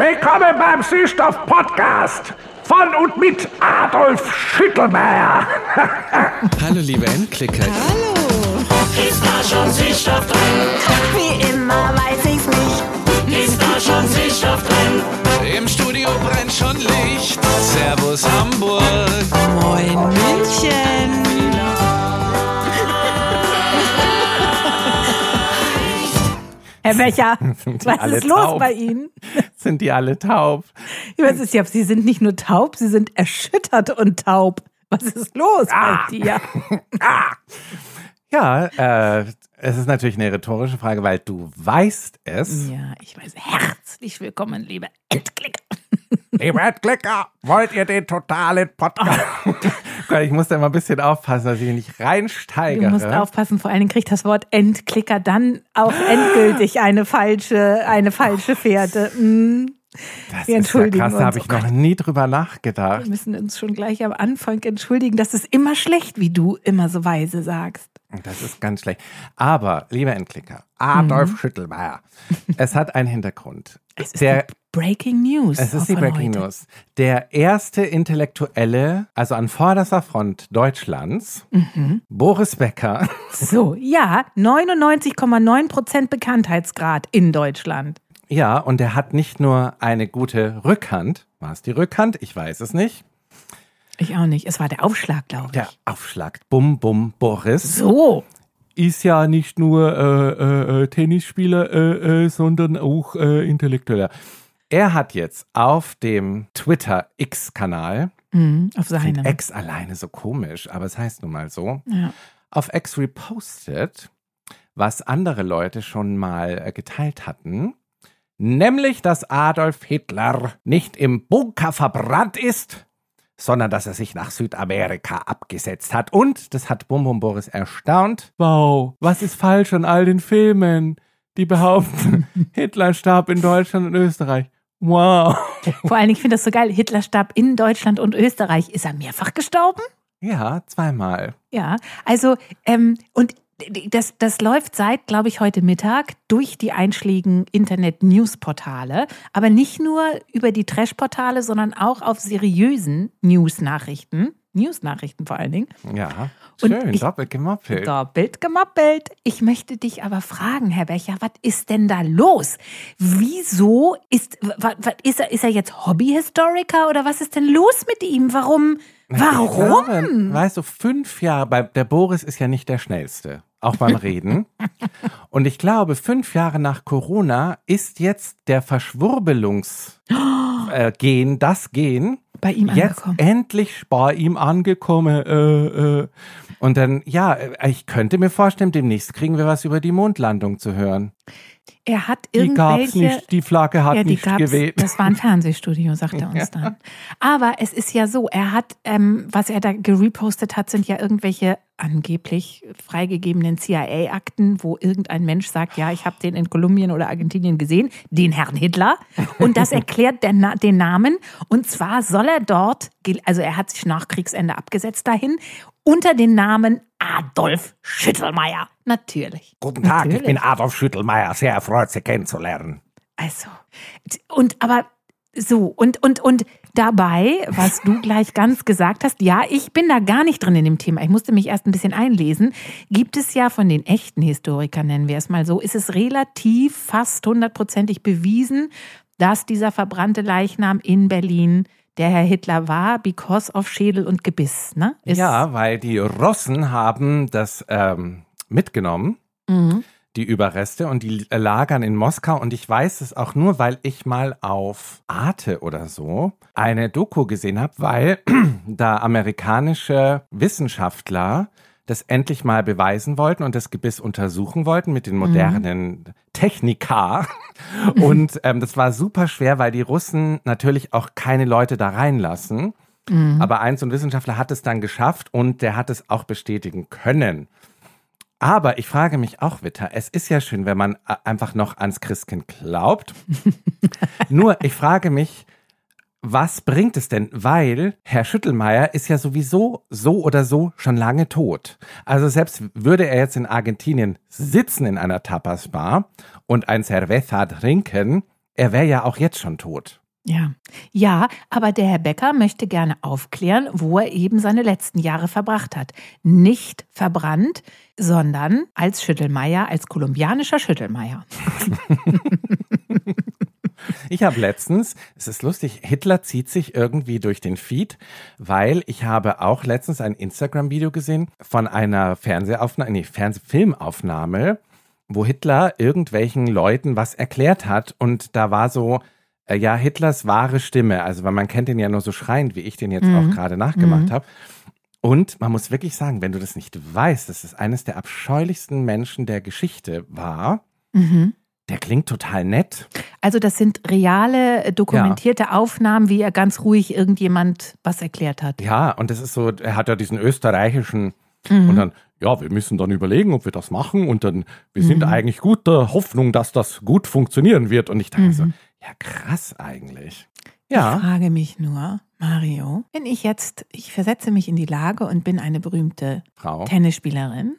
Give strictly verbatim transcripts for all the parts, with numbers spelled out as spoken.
Willkommen beim Süßstoff-Podcast von und mit Adolf Schüttelmeier. Hallo, liebe Endklicker. Hallo. Ist da schon Süßstoff drin? Wie immer weiß ich's nicht. Ist da schon Süßstoff drin? Im Studio brennt schon Licht. Servus Hamburg. Moin München. Herr Becher, was ist los taub? bei Ihnen? Sind die alle taub? Ich weiß es ja, Sie sind nicht nur taub, Sie sind erschüttert und taub. Was ist los Ah. bei dir? Ah. Ja, äh, es ist natürlich eine rhetorische Frage, weil du weißt es. Ja, ich weiß. Herzlich willkommen, liebe Endklicker. Liebe Endklicker, wollt ihr den totalen Podcast? Gott, ich muss da immer ein bisschen aufpassen, dass ich mich nicht reinsteigere. Du musst aufpassen, vor allen Dingen kriegt das Wort Endklicker dann auch endgültig eine falsche, eine falsche Fährte. Mm. Das Wir ist ja entschuldigen krass, da uns. habe ich Oh noch Gott. nie drüber nachgedacht. Wir müssen uns schon gleich am Anfang entschuldigen. Das ist immer schlecht, wie du immer so weise sagst. Das ist ganz schlecht. Aber, lieber Endklicker, Adolf Mhm. Schüttelmeier, es hat einen Hintergrund. Es ist Der, die Breaking News. es ist die von Breaking heute. News. Der erste Intellektuelle, also an vorderster Front Deutschlands, Mhm. Boris Becker, So, ja, neunundneunzig Komma neun Prozent Bekanntheitsgrad in Deutschland. ja, und er hat nicht nur eine gute Rückhand, war es die Rückhand? Ich weiß es nicht. Ich auch nicht. Es war der Aufschlag, glaube ich. Der Aufschlag, Bum Bum Boris, So. ist ja nicht nur äh, äh, Tennisspieler, äh, äh, sondern auch äh, Intellektueller. Er hat jetzt auf dem Twitter-X-Kanal, Mhm, auf klingt seinem. X alleine so komisch, aber es heißt nun mal so, Ja. auf X repostet, was andere Leute schon mal äh, geteilt hatten, nämlich, dass Adolf Hitler nicht im Bunker verbrannt ist, sondern dass er sich nach Südamerika abgesetzt hat. Und das hat Bum Bum Boris erstaunt. Wow, was ist falsch an all den Filmen, die behaupten, Hitler starb in Deutschland und Österreich? Wow. Vor allen Dingen, ich finde das so geil. Hitler starb in Deutschland und Österreich. Ist er mehrfach gestorben? Ja, zweimal. Ja, also, ähm, und das, das läuft seit, glaube ich, heute Mittag durch die einschlägigen Internet-News-Portale, aber nicht nur über die Trash-Portale, sondern auch auf seriösen News-Nachrichten. News-Nachrichten vor allen Dingen. Ja, Und schön, ich- doppelt gemoppelt. Doppelt gemoppelt. Ich möchte dich aber fragen, Herr Becher, was ist denn da los? Wieso ist, was, was, ist, er, ist er jetzt Hobbyhistoriker oder was ist denn los mit ihm? Warum? Warum? Ich glaube, weißt du, fünf Jahre, bei, der Boris ist ja nicht der Schnellste, auch beim Reden. Und ich glaube, fünf Jahre nach Corona ist jetzt der Verschwurbelungsgen, äh, Gen, das Gen, Bei ihm jetzt angekommen. endlich bei ihm angekommen. Äh, äh. Und dann, ja, äh, ich könnte mir vorstellen, demnächst kriegen wir was über die Mondlandung zu hören. Er hat Die gab's irgendwelche... nicht, die Flagge hat Ja, die nicht gab's, geweht. das war ein Fernsehstudio, sagt er uns dann. Aber es ist ja so, er hat, ähm, was er da gerepostet hat, sind ja irgendwelche angeblich freigegebenen C I A-Akten, wo irgendein Mensch sagt, ja, ich habe den in Kolumbien oder Argentinien gesehen, den Herrn Hitler. Und das erklärt der Na- den Namen. Und zwar soll er dort, gel- also er hat sich nach Kriegsende abgesetzt dahin, unter den Namen Adolf Schüttelmeier. Natürlich. Guten Tag, Natürlich. ich bin Adolf Schüttelmeier, sehr erfreut, Sie kennenzulernen. Also, und aber so, und, und, und dabei, was du gleich ganz gesagt hast, ja, ich bin da gar nicht drin in dem Thema. Ich musste mich erst ein bisschen einlesen. Gibt es ja von den echten Historikern, nennen wir es mal so, ist es relativ fast hundertprozentig bewiesen, dass dieser verbrannte Leichnam in Berlin der Herr Hitler war, because of Schädel und Gebiss, ne? Ist, Ja, weil die Russen haben das ähm, mitgenommen, Mhm. die Überreste, und die lagern in Moskau. Und ich weiß es auch nur, weil ich mal auf Arte oder so eine Doku gesehen habe, weil da amerikanische Wissenschaftler das endlich mal beweisen wollten und das Gebiss untersuchen wollten mit den modernen Technika. Und ähm, das war super schwer, weil die Russen natürlich auch keine Leute da reinlassen. Aber ein so ein Wissenschaftler hat es dann geschafft und der hat es auch bestätigen können. Aber ich frage mich auch, Witter, es ist ja schön, wenn man äh, einfach noch ans Christkind glaubt. Nur, ich frage mich, was bringt es denn? Weil Herr Schüttelmeier ist ja sowieso so oder so schon lange tot. Also selbst würde er jetzt in Argentinien sitzen in einer Tapas-Bar und ein Cerveza trinken, er wäre ja auch jetzt schon tot. Ja. Ja, aber der Herr Becker möchte gerne aufklären, wo er eben seine letzten Jahre verbracht hat. Nicht verbrannt, sondern als Schüttelmeier, als kolumbianischer Schüttelmeier. Ich habe letztens, es ist lustig, Hitler zieht sich irgendwie durch den Feed, weil ich habe auch letztens ein Instagram-Video gesehen von einer Fernsehaufnahme, nee, Fernsehfilmaufnahme, wo Hitler irgendwelchen Leuten was erklärt hat und da war so, äh, ja, Hitlers wahre Stimme, also weil man kennt den ja nur so schreiend, wie ich den jetzt mhm. auch gerade nachgemacht mhm. habe. Und man muss wirklich sagen, wenn du das nicht weißt, dass es eines der abscheulichsten Menschen der Geschichte war, mhm. der klingt total nett. Also das sind reale, dokumentierte ja. Aufnahmen, wie er ganz ruhig irgendjemand was erklärt hat. Ja, und das ist so, er hat ja diesen österreichischen mhm. und dann, ja, wir müssen dann überlegen, ob wir das machen und dann, wir mhm. sind eigentlich guter Hoffnung, dass das gut funktionieren wird. Und ich dachte mhm. so, ja krass eigentlich. Ja. Ich frage mich nur, Mario, wenn ich jetzt, ich versetze mich in die Lage und bin eine berühmte Frau. Tennisspielerin.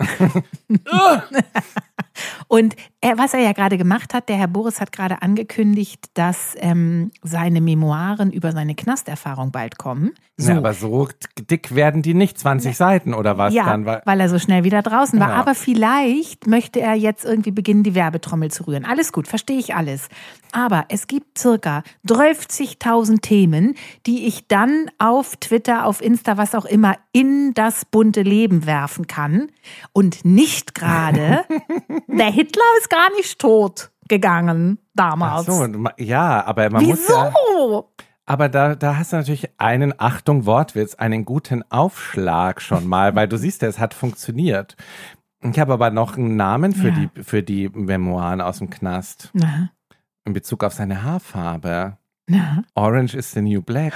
Und er, was er ja gerade gemacht hat, der Herr Boris hat gerade angekündigt, dass ähm, seine Memoiren über seine Knasterfahrung bald kommen. So. Ja, aber so dick werden die nicht, zwanzig Seiten oder was ja, dann? Weil, weil er so schnell wieder draußen war. Ja. Aber vielleicht möchte er jetzt irgendwie beginnen, die Werbetrommel zu rühren. Alles gut, verstehe ich alles. Aber es gibt circa dreißigtausend Themen, die ich dann auf Twitter, auf Insta, was auch immer, in das bunte Leben werfen kann. Und nicht gerade, der Hitler ist gar nicht tot gegangen damals. Ach so, ja, aber man Wieso? muss ja... Aber da, da hast du natürlich einen, Achtung, Wortwitz, einen guten Aufschlag schon mal, weil du siehst, es hat funktioniert. Ich habe aber noch einen Namen für, ja. die, für die Memoiren aus dem Knast. Na. In Bezug auf seine Haarfarbe. Na. Orange is the new black.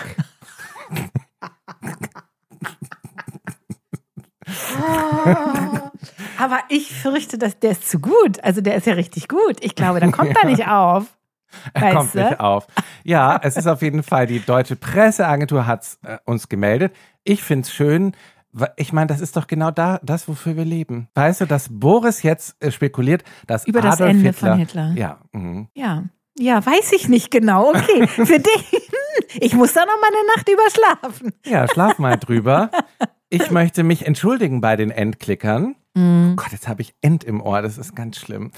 Oh, aber ich fürchte, dass der ist zu gut. Also der ist ja richtig gut. Ich glaube, da kommt er nicht auf. Er kommt du? nicht auf. Ja, es ist auf jeden Fall, die Deutsche Presseagentur hat es äh, uns gemeldet. Ich finde es schön, weil ich meine, das ist doch genau da, das, wofür wir leben. Weißt du, dass Boris jetzt äh, spekuliert, dass über Adolf das Ende Hitler, von Hitler. Ja, mh. ja. Ja, weiß ich nicht genau. Okay, für dich. Ich muss da noch mal eine Nacht überschlafen. Ja, schlaf mal drüber. Ich möchte mich entschuldigen bei den Endklickern. Mm. Oh Gott, jetzt habe ich End im Ohr, das ist ganz schlimm.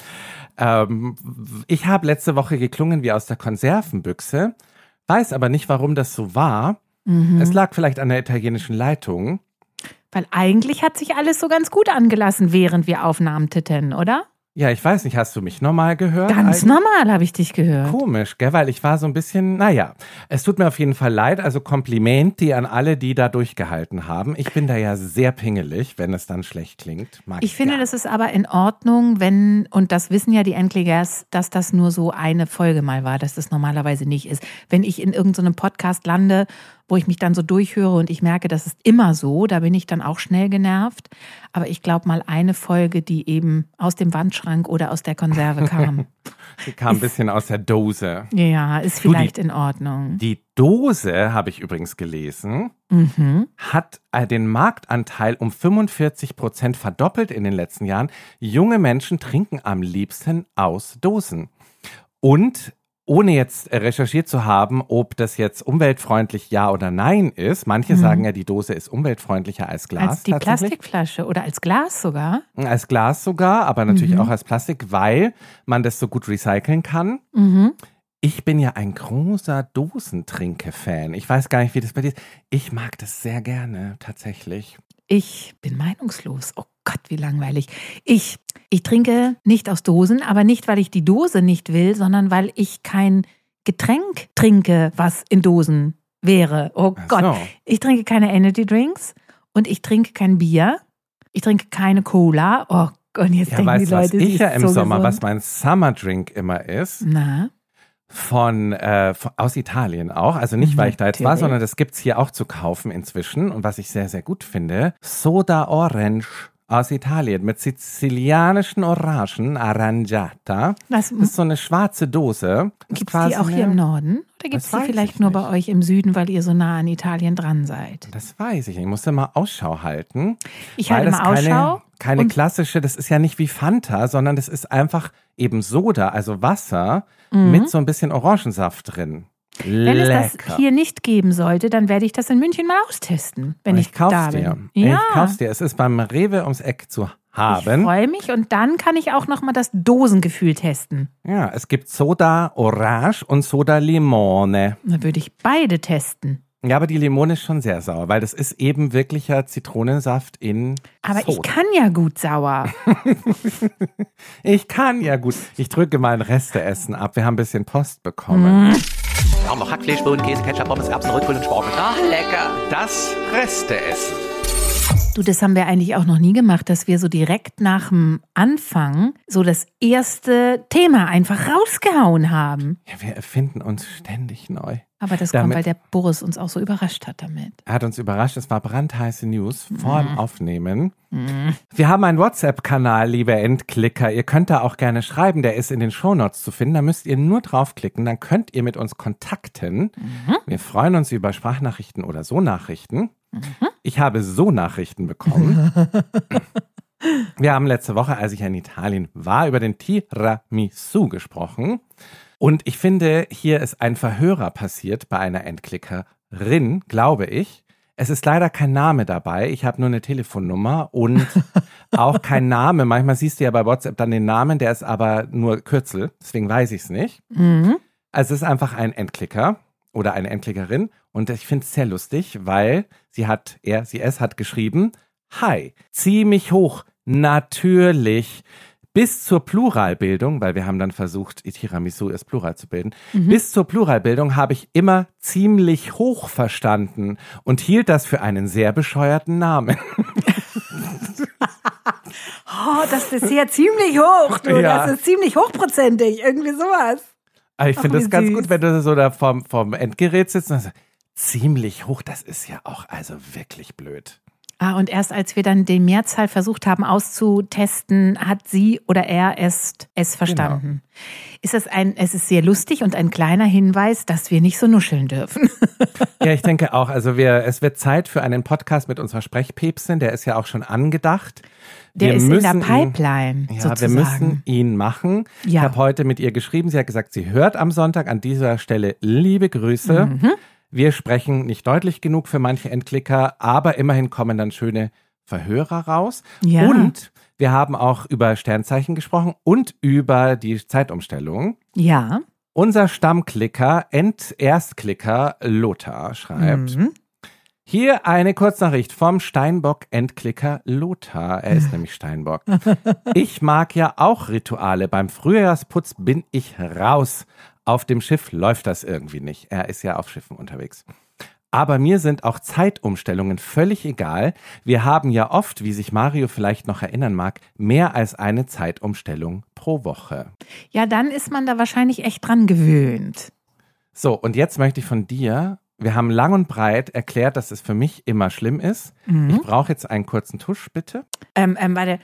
Ähm, ich habe letzte Woche geklungen wie aus der Konservenbüchse, weiß aber nicht, warum das so war. Mhm. Es lag vielleicht an der italienischen Leitung. Weil eigentlich hat sich alles so ganz gut angelassen, während wir Aufnahmen titten, oder? Ja, ich weiß nicht, hast du mich normal gehört? Ganz eigentlich? Normal habe ich dich gehört. Komisch, gell? Weil ich war so ein bisschen, naja, es tut mir auf jeden Fall leid, also Komplimenti an alle, die da durchgehalten haben. Ich bin da ja sehr pingelig, wenn es dann schlecht klingt. Mag ich finde, gern. Das ist aber in Ordnung, wenn, und das wissen ja die Endklickers, dass das nur so eine Folge mal war, dass das normalerweise nicht ist. Wenn ich in irgendeinem Podcast lande, wo ich mich dann so durchhöre und ich merke, das ist immer so, da bin ich dann auch schnell genervt. Aber ich glaube mal eine Folge, die eben aus dem Wandschrank oder aus der Konserve kam. Die kam ein bisschen aus der Dose. Ja, ist vielleicht du, die, in Ordnung. Die Dose, habe ich übrigens gelesen, mhm. hat den Marktanteil um fünfundvierzig Prozent verdoppelt in den letzten Jahren. Junge Menschen trinken am liebsten aus Dosen. Und ohne jetzt recherchiert zu haben, ob das jetzt umweltfreundlich ja oder nein ist. Manche mhm. sagen ja, die Dose ist umweltfreundlicher als Glas. Als die Plastikflasche oder als Glas sogar? Als Glas sogar, aber natürlich mhm. auch als Plastik, weil man das so gut recyceln kann. Mhm. Ich bin ja ein großer Dosentrinke-Fan. Ich weiß gar nicht, wie das bei dir ist. Ich mag das sehr gerne, tatsächlich. Ich bin meinungslos. Oh Gott, wie langweilig. Ich, ich trinke nicht aus Dosen, aber nicht, weil ich die Dose nicht will, sondern weil ich kein Getränk trinke, was in Dosen wäre. Oh Ach Gott. so. Ich trinke keine Energy Drinks und ich trinke kein Bier. Ich trinke keine Cola. Oh Gott, jetzt ja, denken weißt, die Leute, was ich sie ja ist im so Sommer, gesund. was mein Summer Drink immer ist. Na? Von, äh, von aus Italien auch, also nicht, weil ich da jetzt war, Natürlich. sondern das gibt's hier auch zu kaufen inzwischen und was ich sehr, sehr gut finde, Soda Orange aus Italien mit sizilianischen Orangen, Arrangiata. Was, Das ist so eine schwarze Dose. gibt es die auch hier im Norden? Oder gibt es Das die weiß vielleicht ich nur nicht. bei euch im Süden, weil ihr so nah an Italien dran seid? Das weiß ich nicht. Ich musste mal Ausschau halten. Ich weil halte das mal Ausschau. keine, keine Und- klassische, das ist ja nicht wie Fanta, sondern das ist einfach eben Soda, also Wasser mit so ein bisschen Orangensaft drin. Wenn Lecker. es das hier nicht geben sollte, dann werde ich das in München mal austesten, wenn Und ich, ich kauf's da dir. bin. Ja, Ich kauf's dir. Es ist beim Rewe ums Eck zu ich haben. freue mich und dann kann ich auch noch mal das Dosengefühl testen. Ja, es gibt Soda Orange und Soda Limone. Dann würde ich beide testen. Ja, aber die Limone ist schon sehr sauer, weil das ist eben wirklicher Zitronensaft in Aber Soda. ich kann ja gut sauer. Ich kann ja gut. Ich drücke mal ein Resteessen ab. Wir haben ein bisschen Post bekommen. Wir haben noch Hackfleisch, Bohnen, Käse, Ketchup, Pommes, Erbsen, Rotkohl und Spargel. Ah, lecker. Das Resteessen. Du, das haben wir eigentlich auch noch nie gemacht, dass wir so direkt nach dem Anfang so das erste Thema einfach rausgehauen haben. Ja, wir erfinden uns ständig neu. Aber das Damit- kommt, weil der Boris uns auch so überrascht hat damit. Er hat uns überrascht, es war brandheiße News vor dem Aufnehmen. Wir haben einen WhatsApp-Kanal, liebe Endklicker. Ihr könnt da auch gerne schreiben, der ist in den Shownotes zu finden. Da müsst ihr nur draufklicken, dann könnt ihr mit uns kontakten. Wir freuen uns über Sprachnachrichten oder So-Nachrichten. Ich habe So-Nachrichten bekommen. Wir haben letzte Woche, als ich in Italien war, über den Tiramisu gesprochen. Und ich finde, hier ist ein Verhörer passiert bei einer Endklickerin, glaube ich. Es ist leider kein Name dabei. Ich habe nur eine Telefonnummer und auch kein Name. Manchmal siehst du ja bei WhatsApp dann den Namen, der ist aber nur Kürzel. Deswegen weiß ich es nicht. Mhm. Also es ist einfach ein Endklicker oder eine Endklickerin. Und ich finde es sehr lustig, weil sie hat, er, sie, es hat geschrieben, hi, zieh mich hoch, natürlich. Bis zur Pluralbildung, weil wir haben dann versucht, Tiramisu ist Plural zu bilden, Mhm. bis zur Pluralbildung habe ich immer ziemlich hoch verstanden und hielt das für einen sehr bescheuerten Namen. Oh, das ist ja ziemlich hoch, du. Ja. Das ist ziemlich hochprozentig. Irgendwie sowas. Aber ich Ach, finde wie das ganz süß. gut, wenn du so da vom, vom Endgerät sitzt und sagst, ziemlich hoch, das ist ja auch also wirklich blöd. Ah, und erst als wir dann die Mehrzahl versucht haben auszutesten, hat sie oder er es, es verstanden. Ist das ein, es ist sehr lustig und ein kleiner Hinweis, dass wir nicht so nuscheln dürfen. Ja, ich denke auch. Also wir, es wird Zeit für einen Podcast mit unserer Sprechpäpstin, der ist ja auch schon angedacht. Der wir ist in der müssen Pipeline, ihn, ja, sozusagen. wir müssen ihn machen. Ich Ja. habe heute mit ihr geschrieben, sie hat gesagt, sie hört am Sonntag. An dieser Stelle liebe Grüße. Mhm. Wir sprechen nicht deutlich genug für manche Endklicker, aber immerhin kommen dann schöne Verhörer raus. Ja. Und wir haben auch über Sternzeichen gesprochen und über die Zeitumstellung. Ja. Unser Stammklicker, End-Erstklicker Lothar schreibt, Mhm. hier eine Kurznachricht vom Steinbock-Endklicker Lothar. Er ist nämlich Steinbock. Ich mag ja auch Rituale. Beim Frühjahrsputz bin ich raus. Auf dem Schiff läuft das irgendwie nicht. Er ist ja auf Schiffen unterwegs. Aber mir sind auch Zeitumstellungen völlig egal. Wir haben ja oft, wie sich Mario vielleicht noch erinnern mag, mehr als eine Zeitumstellung pro Woche. Ja, dann ist man da wahrscheinlich echt dran gewöhnt. So, und jetzt möchte ich von dir, wir haben lang und breit erklärt, dass es für mich immer schlimm ist. Mhm. Ich brauche jetzt einen kurzen Tusch, bitte. Ähm, ähm, warte.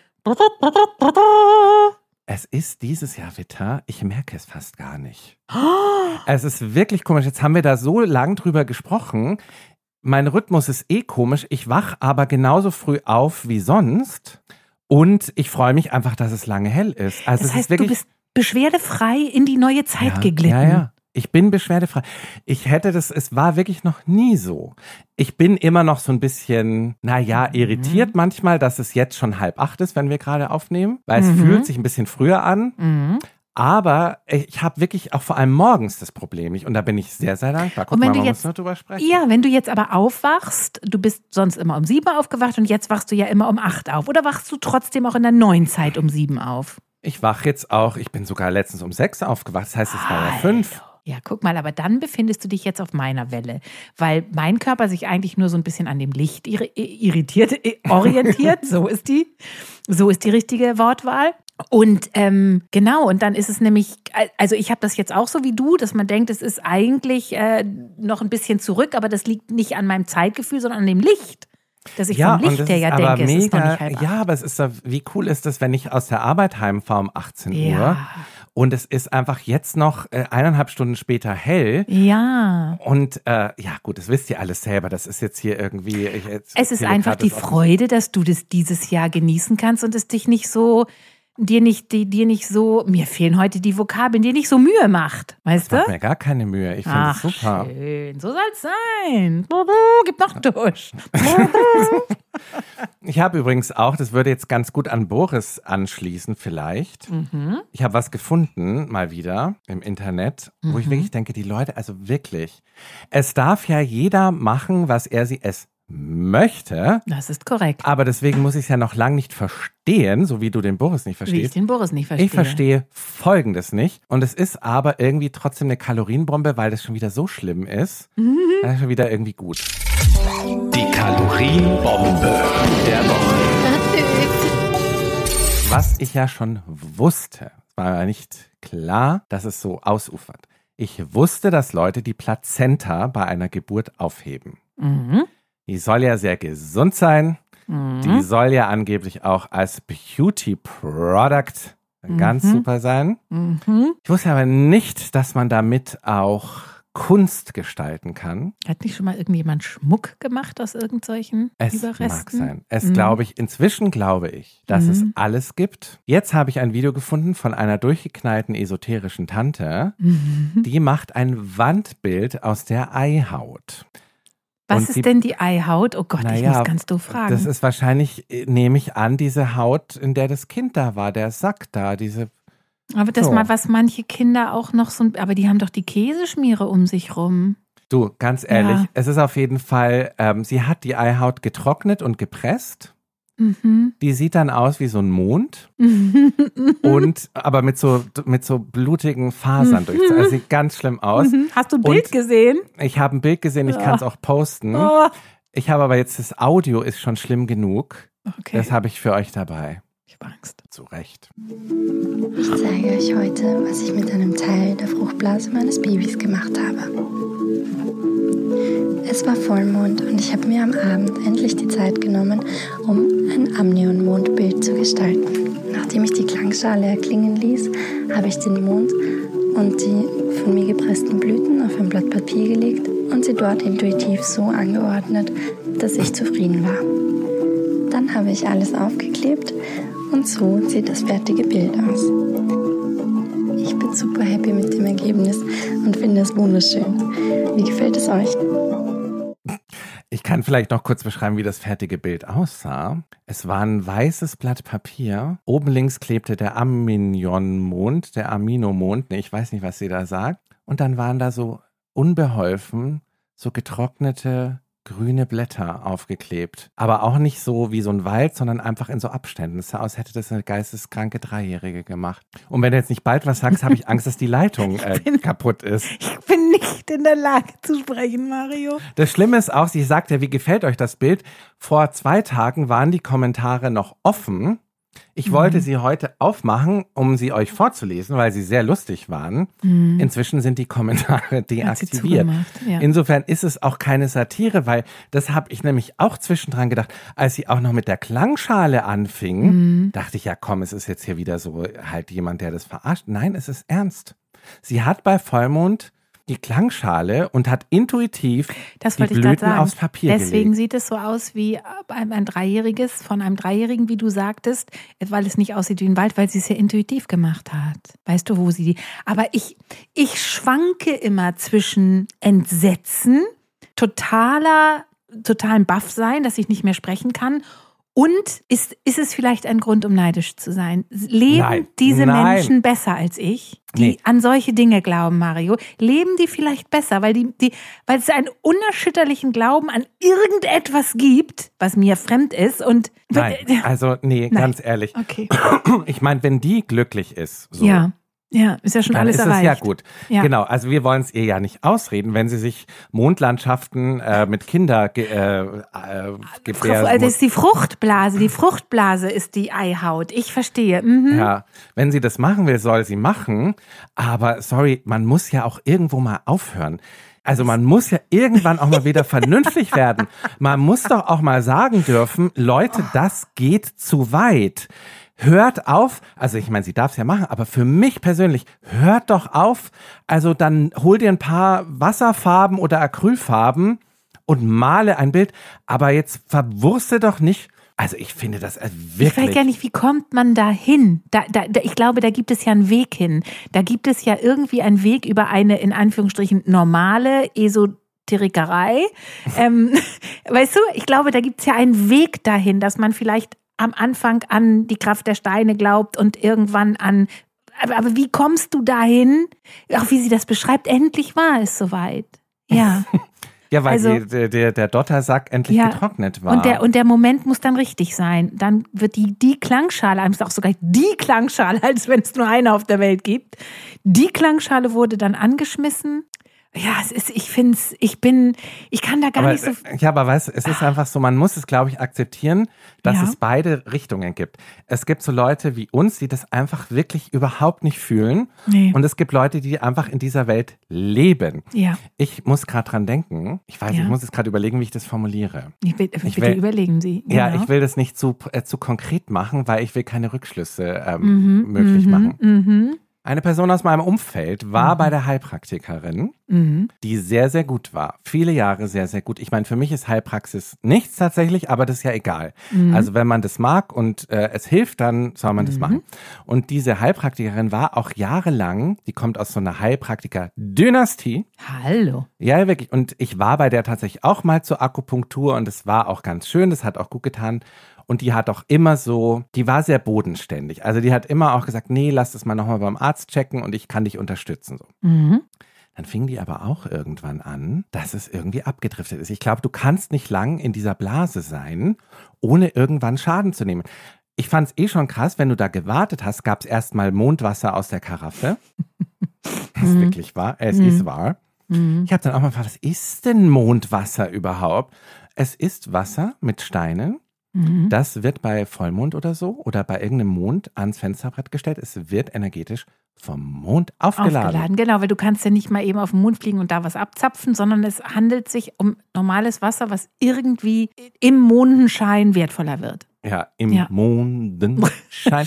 Es ist dieses Jahr Witter, ich merke es fast gar nicht. Es ist wirklich komisch. Jetzt haben wir da so lang drüber gesprochen. Mein Rhythmus ist eh komisch. Ich wach aber genauso früh auf wie sonst. Und ich freue mich einfach, dass es lange hell ist. Also Das es heißt, ist wirklich, du bist beschwerdefrei in die neue Zeit ja, geglitten. Ja, ja. Ich bin beschwerdefrei. Ich hätte das, es war wirklich noch nie so. Ich bin immer noch so ein bisschen, naja, irritiert Mhm. manchmal, dass es jetzt schon halb acht ist, wenn wir gerade aufnehmen, weil es Mhm. fühlt sich ein bisschen früher an. Mhm. Aber ich habe wirklich auch vor allem morgens das Problem nicht. Und da bin ich sehr, sehr dankbar. Guck Und wenn mal, du man jetzt- muss nur drüber sprechen. Ja, wenn du jetzt aber aufwachst, du bist sonst immer um sieben aufgewacht und jetzt wachst du ja immer um acht auf. Oder wachst du trotzdem auch in der neuen Zeit um sieben auf? Ich wach jetzt auch, ich bin sogar letztens um sechs aufgewacht. Das heißt, es war ja fünf. Ja, guck mal, aber dann befindest du dich jetzt auf meiner Welle, weil mein Körper sich eigentlich nur so ein bisschen an dem Licht irri- irritiert, äh, orientiert. So ist die, so ist die richtige Wortwahl. Und ähm, genau, und dann ist es nämlich, also ich habe das jetzt auch so wie du, dass man denkt, es ist eigentlich äh, noch ein bisschen zurück, aber das liegt nicht an meinem Zeitgefühl, sondern an dem Licht. Dass ich vom und Licht das her ist ja aber denke, es ist noch mega, nicht halb acht. ja, aber es ist doch, wie cool ist das, wenn ich aus der Arbeit heimfahre um achtzehn Ja. Uhr Und es ist einfach jetzt noch äh, eineinhalb Stunden später hell. Ja. Und äh, ja gut, das wisst ihr alles selber. Das ist jetzt hier irgendwie... Ich, jetzt es ist einfach die Freude, dass du das dieses Jahr genießen kannst und es dich nicht so... dir nicht, die, dir nicht so, mir fehlen heute die Vokabeln, dir nicht so Mühe macht, weißt du? Macht mir gar keine Mühe, ich finde es super. Schön, so soll es sein. Gib noch durch. Ich habe übrigens auch, das würde jetzt ganz gut an Boris anschließen vielleicht. Mhm. Ich habe was gefunden, mal wieder, im Internet, wo mhm. ich wirklich denke, die Leute, also wirklich, es darf ja jeder machen, was er sie es möchte. Das ist korrekt. Aber deswegen muss ich es ja noch lange nicht verstehen, so wie du den Boris nicht verstehst. Wie ich den Boris nicht verstehe. Ich verstehe Folgendes nicht. Und es ist aber irgendwie trotzdem eine Kalorienbombe, weil das schon wieder so schlimm ist. Mhm. Das ist schon wieder irgendwie gut. Die Kalorienbombe der Woche. Was ich ja schon wusste, war ja nicht klar, dass es so ausufert. Ich wusste, dass Leute die Plazenta bei einer Geburt aufheben. Mhm. Die soll ja sehr gesund sein. Mhm. Die soll ja angeblich auch als Beauty-Product mhm. ganz super sein. Mhm. Ich wusste aber nicht, dass man damit auch Kunst gestalten kann. Hat nicht schon mal irgendjemand Schmuck gemacht aus irgendwelchen es Überresten? Mag sein. Es mhm. glaube ich, inzwischen glaube ich, dass mhm. es alles gibt. Jetzt habe ich ein Video gefunden von einer durchgeknallten esoterischen Tante. Mhm. Die macht ein Wandbild aus der Eihaut. Was und ist die, denn die Eihaut? Oh Gott, naja, ich muss ganz doof fragen. Das ist wahrscheinlich, nehme ich an, diese Haut, in der das Kind da war, der Sack da, diese... Aber das so. mal, was manche Kinder auch noch so, aber die haben doch die Käseschmiere um sich rum. Du, ganz ehrlich, ja. es ist auf jeden Fall, ähm, sie hat die Eihaut getrocknet und gepresst. Mhm. Die sieht dann aus wie so ein Mond und aber mit so mit so blutigen Fasern durch. Also sieht ganz schlimm aus. Hast du ein Bild und gesehen? Ich habe ein Bild gesehen, ich kann es auch posten. Oh. Ich habe aber jetzt, das Audio ist schon schlimm genug. Okay. Das habe ich für euch dabei. Ich habe Angst. Zu Recht. Ich zeige euch heute, was ich mit einem Teil der Fruchtblase meines Babys gemacht habe. Es war Vollmond und ich habe mir am Abend endlich die Zeit genommen, um ein Amnion-Mondbild zu gestalten. Nachdem ich die Klangschale erklingen ließ, habe ich den Mond und die von mir gepressten Blüten auf ein Blatt Papier gelegt und sie dort intuitiv so angeordnet, dass ich zufrieden war. Dann habe ich alles aufgeklebt und so sieht das fertige Bild aus. Ich bin super happy mit dem Ergebnis und finde es wunderschön. Wie gefällt es euch? Ich kann vielleicht noch kurz beschreiben, wie das fertige Bild aussah. Es war ein weißes Blatt Papier. Oben links klebte der Amnion-Mond, der Aminomond. Nee, ich weiß nicht, was sie da sagt. Und dann waren da so unbeholfen, so getrocknete grüne Blätter aufgeklebt. Aber auch nicht so wie so ein Wald, sondern einfach in so Abständen. Es sah aus, hätte das eine geisteskranke Dreijährige gemacht. Und wenn du jetzt nicht bald was sagst, habe ich Angst, dass die Leitung äh, bin, kaputt ist. Ich bin nicht in der Lage zu sprechen, Mario. Das Schlimme ist auch, sie sagt ja, wie gefällt euch das Bild? Vor zwei Tagen waren die Kommentare noch offen. Ich mhm. wollte sie heute aufmachen, um sie euch vorzulesen, weil sie sehr lustig waren. Mhm. Inzwischen sind die Kommentare deaktiviert. Ja. Insofern ist es auch keine Satire, weil das habe ich nämlich auch zwischendran gedacht, als sie auch noch mit der Klangschale anfing, mhm. dachte ich, ja komm, es ist jetzt hier wieder so halt jemand, der das verarscht. Nein, es ist ernst. Sie hat bei Vollmond die Klangschale und hat intuitiv das die Blüten aufs Papier Deswegen gelegt. Deswegen sieht es so aus wie ein, ein Dreijähriges von einem Dreijährigen, wie du sagtest, weil es nicht aussieht wie ein Wald, weil sie es ja intuitiv gemacht hat. Weißt du, wo sie die... Aber ich, ich schwanke immer zwischen Entsetzen, totaler, totalen Baff sein, dass ich nicht mehr sprechen kann. Und ist, ist es vielleicht ein Grund, um neidisch zu sein? Leben nein, diese nein. Menschen besser als ich, die nee. an solche Dinge glauben, Mario? Leben die vielleicht besser, weil, die, die, weil es einen unerschütterlichen Glauben an irgendetwas gibt, was mir fremd ist? Und nein, also nee, nein. ganz ehrlich. Okay. Ich meine, wenn die glücklich ist, so. Ja. Ja, ist ja schon dann alles ist erreicht. Es ja gut. Ja. Genau, also wir wollen es ihr ja nicht ausreden, wenn sie sich Mondlandschaften äh, mit Kinder ge, äh, äh, gebären. Das ist die Fruchtblase. Die Fruchtblase ist die Eihaut. Ich verstehe. Mhm. Ja, wenn sie das machen will, soll sie machen. Aber sorry, man muss ja auch irgendwo mal aufhören. Also man muss ja irgendwann auch mal wieder vernünftig werden. Man muss doch auch mal sagen dürfen, Leute, das geht zu weit. hört auf, also ich meine, sie darf es ja machen, aber für mich persönlich, hört doch auf, also dann hol dir ein paar Wasserfarben oder Acrylfarben und male ein Bild, aber jetzt verwurste doch nicht. Also ich finde das wirklich... Ich weiß gar nicht, wie kommt man da hin? Da, da, da, ich glaube, da gibt es ja einen Weg hin. Da gibt es ja irgendwie einen Weg über eine, in Anführungsstrichen, normale Esoterikerei. ähm, weißt du, ich glaube, da gibt es ja einen Weg dahin, dass man vielleicht am Anfang an die Kraft der Steine glaubt und irgendwann an... Aber, aber wie kommst du dahin? Auch wie sie das beschreibt, endlich war es soweit. Ja. Ja, weil also, die, der, der, der Dottersack endlich ja, getrocknet war. Und der, und der Moment muss dann richtig sein. Dann wird die, die Klangschale, auch sogar die Klangschale, als wenn es nur eine auf der Welt gibt. Die Klangschale wurde dann angeschmissen. Ja, es ist, ich finde es, ich bin, ich kann da gar aber, nicht so... Ja, aber weißt du, es ist einfach so, man muss es, glaube ich, akzeptieren, dass Ja. es beide Richtungen gibt. Es gibt so Leute wie uns, die das einfach wirklich überhaupt nicht fühlen. Nee. Und es gibt Leute, die einfach in dieser Welt leben. Ja. Ich muss gerade dran denken, ich weiß, Ja. ich muss jetzt gerade überlegen, wie ich das formuliere. Ich bitte, Ich bitte will- überlegen Sie. Ja, Genau. ich will das nicht zu, äh, zu konkret machen, weil ich will keine Rückschlüsse ähm, Mhm, möglich mhm, machen. Mhm, Eine Person aus meinem Umfeld war bei der Heilpraktikerin, mhm. die sehr, sehr gut war. Viele Jahre sehr, sehr gut. Ich meine, für mich ist Heilpraxis nichts tatsächlich, aber das ist ja egal. Mhm. Also wenn man das mag und äh, es hilft, dann soll man das machen. Und diese Heilpraktikerin war auch jahrelang, die kommt aus so einer Heilpraktiker-Dynastie. Hallo. Ja, wirklich. Und ich war bei der tatsächlich auch mal zur Akupunktur und es war auch ganz schön, das hat auch gut getan. Und die hat auch immer so, die war sehr bodenständig. Also die hat immer auch gesagt, nee, lass das mal nochmal beim Arzt checken und ich kann dich unterstützen. So. Mhm. Dann fing die aber auch irgendwann an, dass es irgendwie abgedriftet ist. Ich glaube, du kannst nicht lang in dieser Blase sein, ohne irgendwann Schaden zu nehmen. Ich fand es eh schon krass, wenn du da gewartet hast, gab es erstmal Mondwasser aus der Karaffe. Das ist wirklich wahr. Es ist wahr. Ich habe dann auch mal gefragt, was ist denn Mondwasser überhaupt? Es ist Wasser mit Steinen. Das wird bei Vollmond oder so oder bei irgendeinem Mond ans Fensterbrett gestellt. Es wird energetisch vom Mond aufgeladen. Aufgeladen, genau, weil du kannst ja nicht mal eben auf den Mond fliegen und da was abzapfen, sondern es handelt sich um normales Wasser, was irgendwie im Mondenschein wertvoller wird. Ja, im Ja. Mondenschein.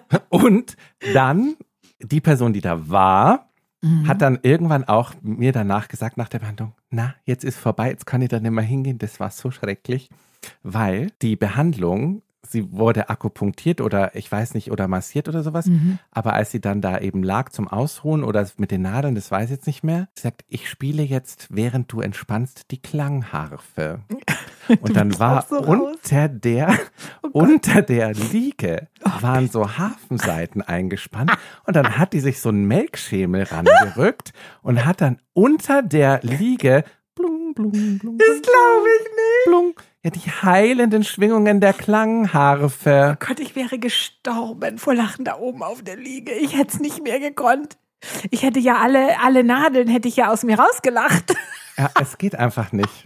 Und dann, die Person, die da war, Mhm. hat dann irgendwann auch mir danach gesagt, nach der Behandlung, na, jetzt ist vorbei, jetzt kann ich da nicht mehr hingehen, das war so schrecklich, weil die Behandlung, sie wurde akupunktiert oder ich weiß nicht, oder massiert oder sowas, Mhm. aber als sie dann da eben lag zum Ausruhen oder mit den Nadeln, das weiß ich jetzt nicht mehr, sie sagt, ich spiele jetzt, während du entspannst, die Klangharfe. Und dann war so raus. unter der, unter der Liege waren so Hafenseiten eingespannt und dann hat die sich so einen Melkschemel rangerückt und hat dann unter der Liege blung, blung, blung, Das glaube ich nicht. blung, ja, die heilenden Schwingungen der Klangharfe. Oh Gott, ich wäre gestorben vor Lachen da oben auf der Liege. Ich hätte es nicht mehr gekonnt. Ich hätte ja alle, alle Nadeln hätte ich ja aus mir rausgelacht. Ja, es geht einfach nicht.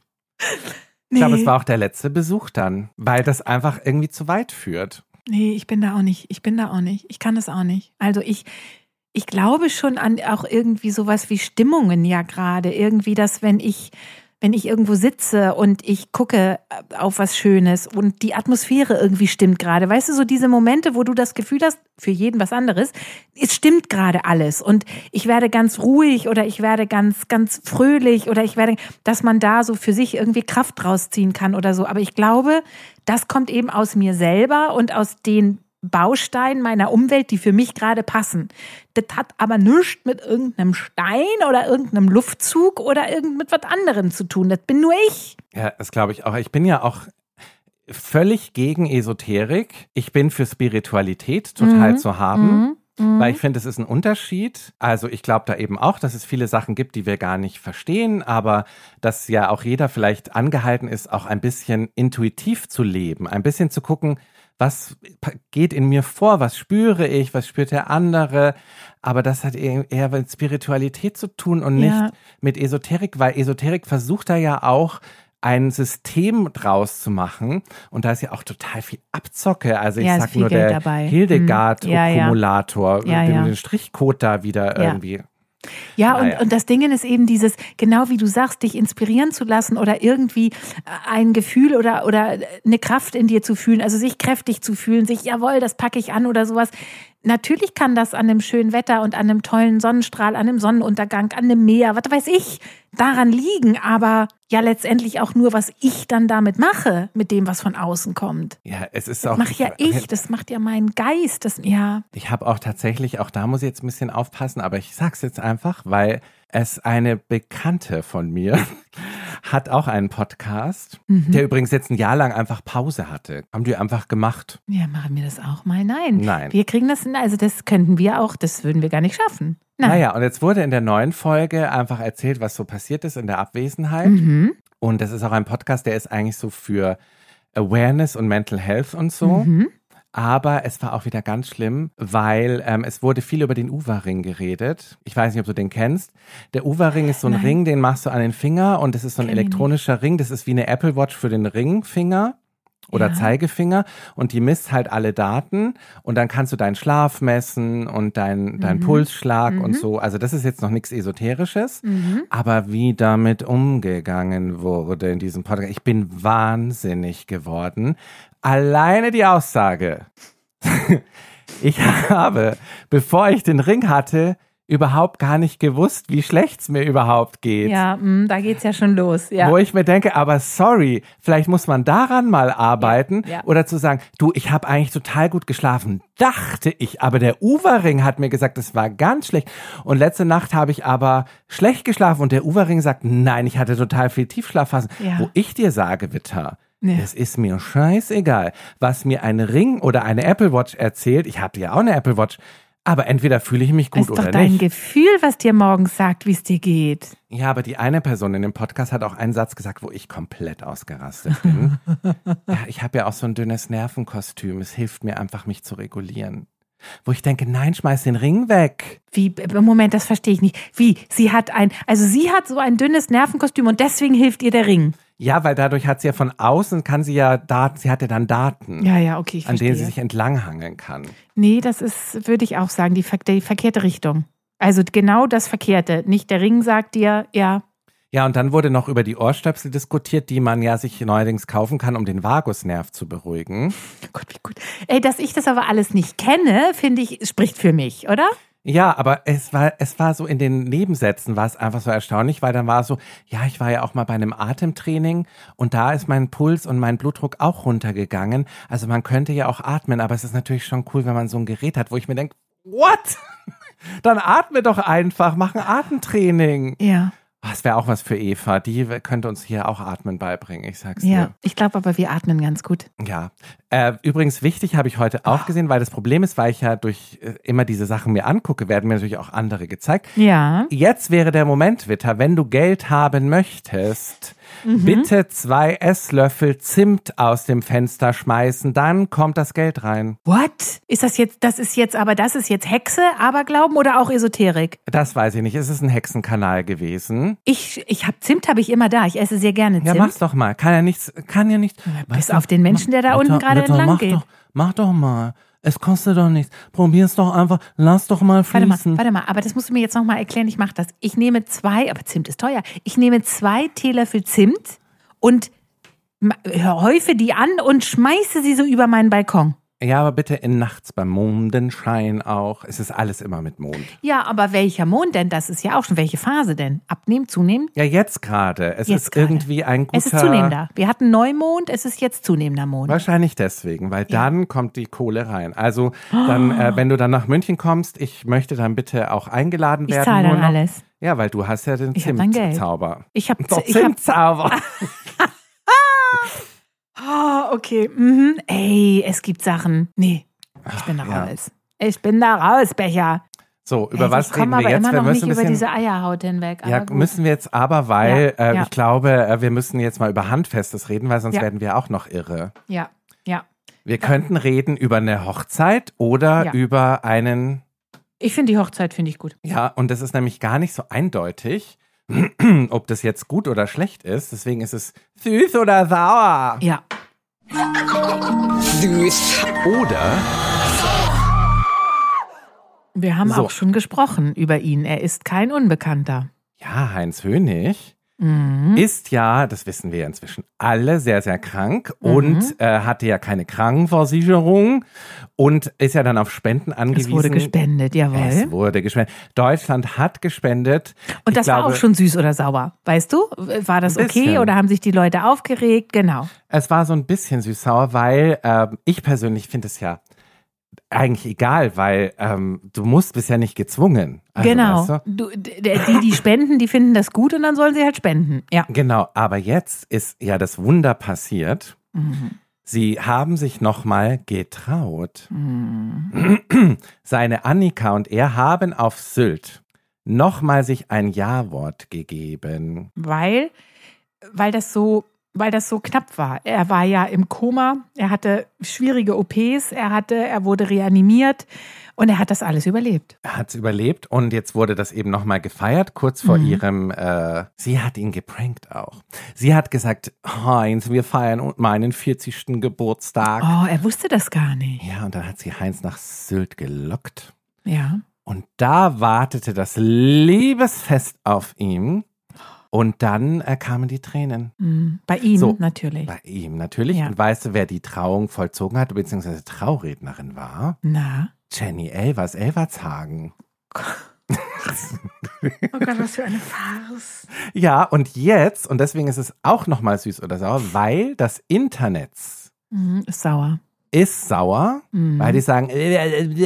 Ich glaube, es war auch der letzte Besuch dann, weil das einfach irgendwie zu weit führt. Nee, ich bin da auch nicht. Ich bin da auch nicht. Ich kann das auch nicht. Also ich, ich glaube schon an auch irgendwie sowas wie Stimmungen ja gerade. Irgendwie, dass wenn ich, wenn ich irgendwo sitze und ich gucke auf was Schönes und die Atmosphäre irgendwie stimmt gerade. Weißt du, so diese Momente, wo du das Gefühl hast, für jeden was anderes, es stimmt gerade alles und ich werde ganz ruhig oder ich werde ganz, ganz fröhlich oder ich werde, dass man da so für sich irgendwie Kraft rausziehen kann oder so. Aber ich glaube, das kommt eben aus mir selber und aus den Bausteinen meiner Umwelt, die für mich gerade passen. Das hat aber nichts mit irgendeinem Stein oder irgendeinem Luftzug oder irgend mit was anderem zu tun. Das bin nur ich. Ja, das glaube ich auch. Ich bin ja auch völlig gegen Esoterik. Ich bin für Spiritualität total Mhm. zu haben. Mhm. Weil ich finde, es ist ein Unterschied. Also ich glaube da eben auch, dass es viele Sachen gibt, die wir gar nicht verstehen, aber dass ja auch jeder vielleicht angehalten ist, auch ein bisschen intuitiv zu leben, ein bisschen zu gucken, was geht in mir vor, was spüre ich, was spürt der andere, aber das hat eher mit Spiritualität zu tun und nicht Ja. mit Esoterik, weil Esoterik versucht da ja auch ein System draus zu machen und da ist ja auch total viel Abzocke, also ich Ja, ist sag viel nur Geld der dabei. Hildegard Hm. Ja, ja. Akkumulator, Ja, den, ja. den Strichcode da wieder Ja. irgendwie Ja, und, Naja. und das Ding ist eben dieses, genau wie du sagst, dich inspirieren zu lassen oder irgendwie ein Gefühl oder, oder eine Kraft in dir zu fühlen, also sich kräftig zu fühlen, sich, jawohl, das packe ich an oder sowas. Natürlich kann das an einem schönen Wetter und an einem tollen Sonnenstrahl, an einem Sonnenuntergang, an einem Meer, was weiß ich, daran liegen, aber ja letztendlich auch nur, was ich dann damit mache, mit dem, was von außen kommt. Ja, es ist Das auch. mache ja ich, das macht ja mein Geist, das, ja. Ich habe auch tatsächlich, auch da muss ich jetzt ein bisschen aufpassen, aber ich sag's jetzt einfach, weil es eine Bekannte von mir hat auch einen Podcast, Mhm. der übrigens jetzt ein Jahr lang einfach Pause hatte. Haben die einfach gemacht. Ja, machen wir das auch mal? Nein. Nein. Wir kriegen das, also das könnten wir auch, das würden wir gar nicht schaffen. Nein. Naja, und jetzt wurde in der neuen Folge einfach erzählt, was so passiert ist in der Abwesenheit. Mhm. Und das ist auch ein Podcast, der ist eigentlich so für Awareness und Mental Health und so. Mhm. Aber es war auch wieder ganz schlimm, weil ähm, es wurde viel über den Uwa-Ring geredet. Ich weiß nicht, ob du den kennst. Der Uwa-Ring ist so ein Nein. Ring, den machst du an den Finger und das ist so ein Kenn ich elektronischer Ring. Das ist wie eine Apple Watch für den Ringfinger oder Ja. Zeigefinger und die misst halt alle Daten und dann kannst du deinen Schlaf messen und deinen dein Pulsschlag und so. Also das ist jetzt noch nichts Esoterisches, aber wie damit umgegangen wurde in diesem Podcast. Ich bin wahnsinnig geworden. Alleine die Aussage. Ich habe, bevor ich den Ring hatte, überhaupt gar nicht gewusst, wie schlecht es mir überhaupt geht. Ja, mh, da geht's ja schon los. Ja. Wo ich mir denke, aber sorry, vielleicht muss man daran mal arbeiten Ja, ja. oder zu sagen, du, ich habe eigentlich total gut geschlafen, dachte ich, aber der Uwa-Ring hat mir gesagt, es war ganz schlecht und letzte Nacht habe ich aber schlecht geschlafen und der Uwa-Ring sagt, nein, ich hatte total viel Tiefschlafphasen. Ja. Wo ich dir sage, Witter, Ja. es ist mir scheißegal, was mir ein Ring oder eine Apple Watch erzählt, ich hatte ja auch eine Apple Watch, aber entweder fühle ich mich Das gut ist doch oder dein nicht. Gefühl, was dir morgens sagt, wie es dir geht. Ja, aber die eine Person in dem Podcast hat auch einen Satz gesagt, wo ich komplett ausgerastet bin. Ja, ich habe ja auch so ein dünnes Nervenkostüm. Es hilft mir einfach, mich zu regulieren. Wo ich denke, nein, schmeiß den Ring weg. Wie, Moment, das verstehe ich nicht. Wie, sie hat ein, also sie hat so ein dünnes Nervenkostüm und deswegen hilft ihr der Ring. Ja, weil dadurch hat sie ja von außen, kann sie ja Daten, sie hat ja dann Daten, Ja, ja, okay, ich an verstehe. denen sie sich entlanghangeln kann. Nee, das ist, würde ich auch sagen, die, ver die verkehrte Richtung. Also genau das Verkehrte. Nicht der Ring sagt dir, ja, Ja, und dann wurde noch über die Ohrstöpsel diskutiert, die man ja sich neuerdings kaufen kann, um den Vagusnerv zu beruhigen. oh Gott, wie gut. Ey, dass ich das aber alles nicht kenne, finde ich, spricht für mich, oder? Ja, aber es war, es war so in den Nebensätzen war es einfach so erstaunlich, weil dann war so, ja, ich war ja auch mal bei einem Atemtraining und da ist mein Puls und mein Blutdruck auch runtergegangen. Also man könnte ja auch atmen, aber es ist natürlich schon cool, wenn man so ein Gerät hat, wo ich mir denke, what? Dann atme doch einfach, mach ein Atemtraining. Ja. Das wäre auch was für Eva, die könnte uns hier auch Atmen beibringen, ich sag's Ja, dir. ich glaube aber, wir atmen ganz gut. Ja, äh, übrigens wichtig, habe ich heute auch gesehen, weil das Problem ist, weil ich ja durch äh, immer diese Sachen mir angucke, werden mir natürlich auch andere gezeigt. Ja. Jetzt wäre der Moment, Witter, wenn du Geld haben möchtest, Mhm. bitte zwei Esslöffel Zimt aus dem Fenster schmeißen, dann kommt das Geld rein. What? Ist das jetzt, das ist jetzt, aber das ist jetzt Hexe, Aberglauben oder auch Esoterik? Das weiß ich nicht, es ist ein Hexenkanal gewesen. Ich, ich hab Zimt habe ich immer da. Ich esse sehr gerne Zimt. Ja, mach's doch mal, kann ja nichts, kann ja nichts. Bis auf den Menschen, der da unten gerade entlang mach geht. Doch, mach doch mal. Es kostet doch nichts. Probier's doch einfach. Lass doch mal Warte mal, fließen. warte mal, aber das musst du mir jetzt nochmal erklären. Ich mache das. Ich nehme zwei, aber Zimt ist teuer. Ich nehme zwei Teelöffel Zimt und ma- häufe die an und schmeiße sie so über meinen Balkon. Ja, aber bitte in nachts beim Mondenschein auch. Es ist alles immer mit Mond. Ja, aber welcher Mond denn? Das ist ja auch schon. Welche Phase denn? Abnehmen, zunehmen? Ja, jetzt gerade. Es Jetzt ist gerade. irgendwie ein guter... Es ist zunehmender. Wir hatten Neumond, es ist jetzt zunehmender Mond. Wahrscheinlich deswegen, weil dann kommt die Kohle rein. Also dann, äh, wenn du dann nach München kommst, ich möchte dann bitte auch eingeladen Ich werden. zahle nur dann noch. alles. Ja, weil du hast ja den Ich hab dann Geld. Zimtzauber. Ich habe Doch, ich hab, Zimtzauber. Oh, okay. Mhm. Ey, es gibt Sachen. Nee, ich bin da ja. raus. Ich bin da raus, Becher. So, über Ey, was ich komme reden wir aber jetzt? immer Wir noch müssen nicht ein über bisschen, diese Eierhaut hinweg. ja, aber gut. müssen wir jetzt aber, weil Ja, äh, ja. ich glaube, äh, wir müssen jetzt mal über Handfestes reden, weil sonst Ja. werden wir auch noch irre. Ja, ja. Wir könnten reden über eine Hochzeit oder Ja. über einen, Ich finde die Hochzeit finde ich gut. ja, und das ist nämlich gar nicht so eindeutig, ob das jetzt gut oder schlecht ist. Deswegen ist es süß oder sauer. Ja. Süß oder Wir haben So. auch schon gesprochen über ihn. Er ist kein Unbekannter. Ja, Heinz Hönig Mhm. ist ja, das wissen wir ja inzwischen alle, sehr, sehr krank und äh, hatte ja keine Krankenversicherung und ist ja dann auf Spenden angewiesen. Es wurde gespendet, jawohl. Es wurde gespendet. Deutschland hat gespendet. Und Ich das war glaube, auch schon süß oder sauer. Weißt du? War das Ein okay bisschen. oder haben sich die Leute aufgeregt? Genau. Es war so ein bisschen süß-sauer, weil ähm, ich persönlich finde es ja eigentlich egal, weil ähm, du musst, bist ja nicht gezwungen. Also, genau. weißt du? Du, d- die, die spenden, die finden das gut und dann sollen sie halt spenden. Ja. Genau, aber jetzt ist ja das Wunder passiert. Mhm. Sie haben sich nochmal getraut. Mhm. Seine Annika und er haben auf Sylt nochmal sich ein Ja-Wort gegeben. Weil, weil das so, weil das so knapp war. Er war ja im Koma, er hatte schwierige O Ps, er hatte, er wurde reanimiert und er hat das alles überlebt. Er hat es überlebt und jetzt wurde das eben nochmal gefeiert, kurz vor Mhm. ihrem, äh, sie hat ihn geprankt auch. Sie hat gesagt, Heinz, wir feiern meinen vierzigsten Geburtstag. Oh, er wusste das gar nicht. Ja, und dann hat sie Heinz nach Sylt gelockt. Ja. Und da wartete das Liebesfest auf ihn. Und dann äh, kamen die Tränen. Mhm. Bei ihm So, natürlich. Bei ihm natürlich. Ja. Und weißt du, wer die Trauung vollzogen hat, beziehungsweise Traurednerin war? Na. Jenny Elvers Elvershagen. Oh Gott, was für eine Farce. Ja, und jetzt, und deswegen ist es auch nochmal süß oder sauer, weil das Internet Mhm, ist sauer. ist sauer, Mhm. weil die sagen, äh,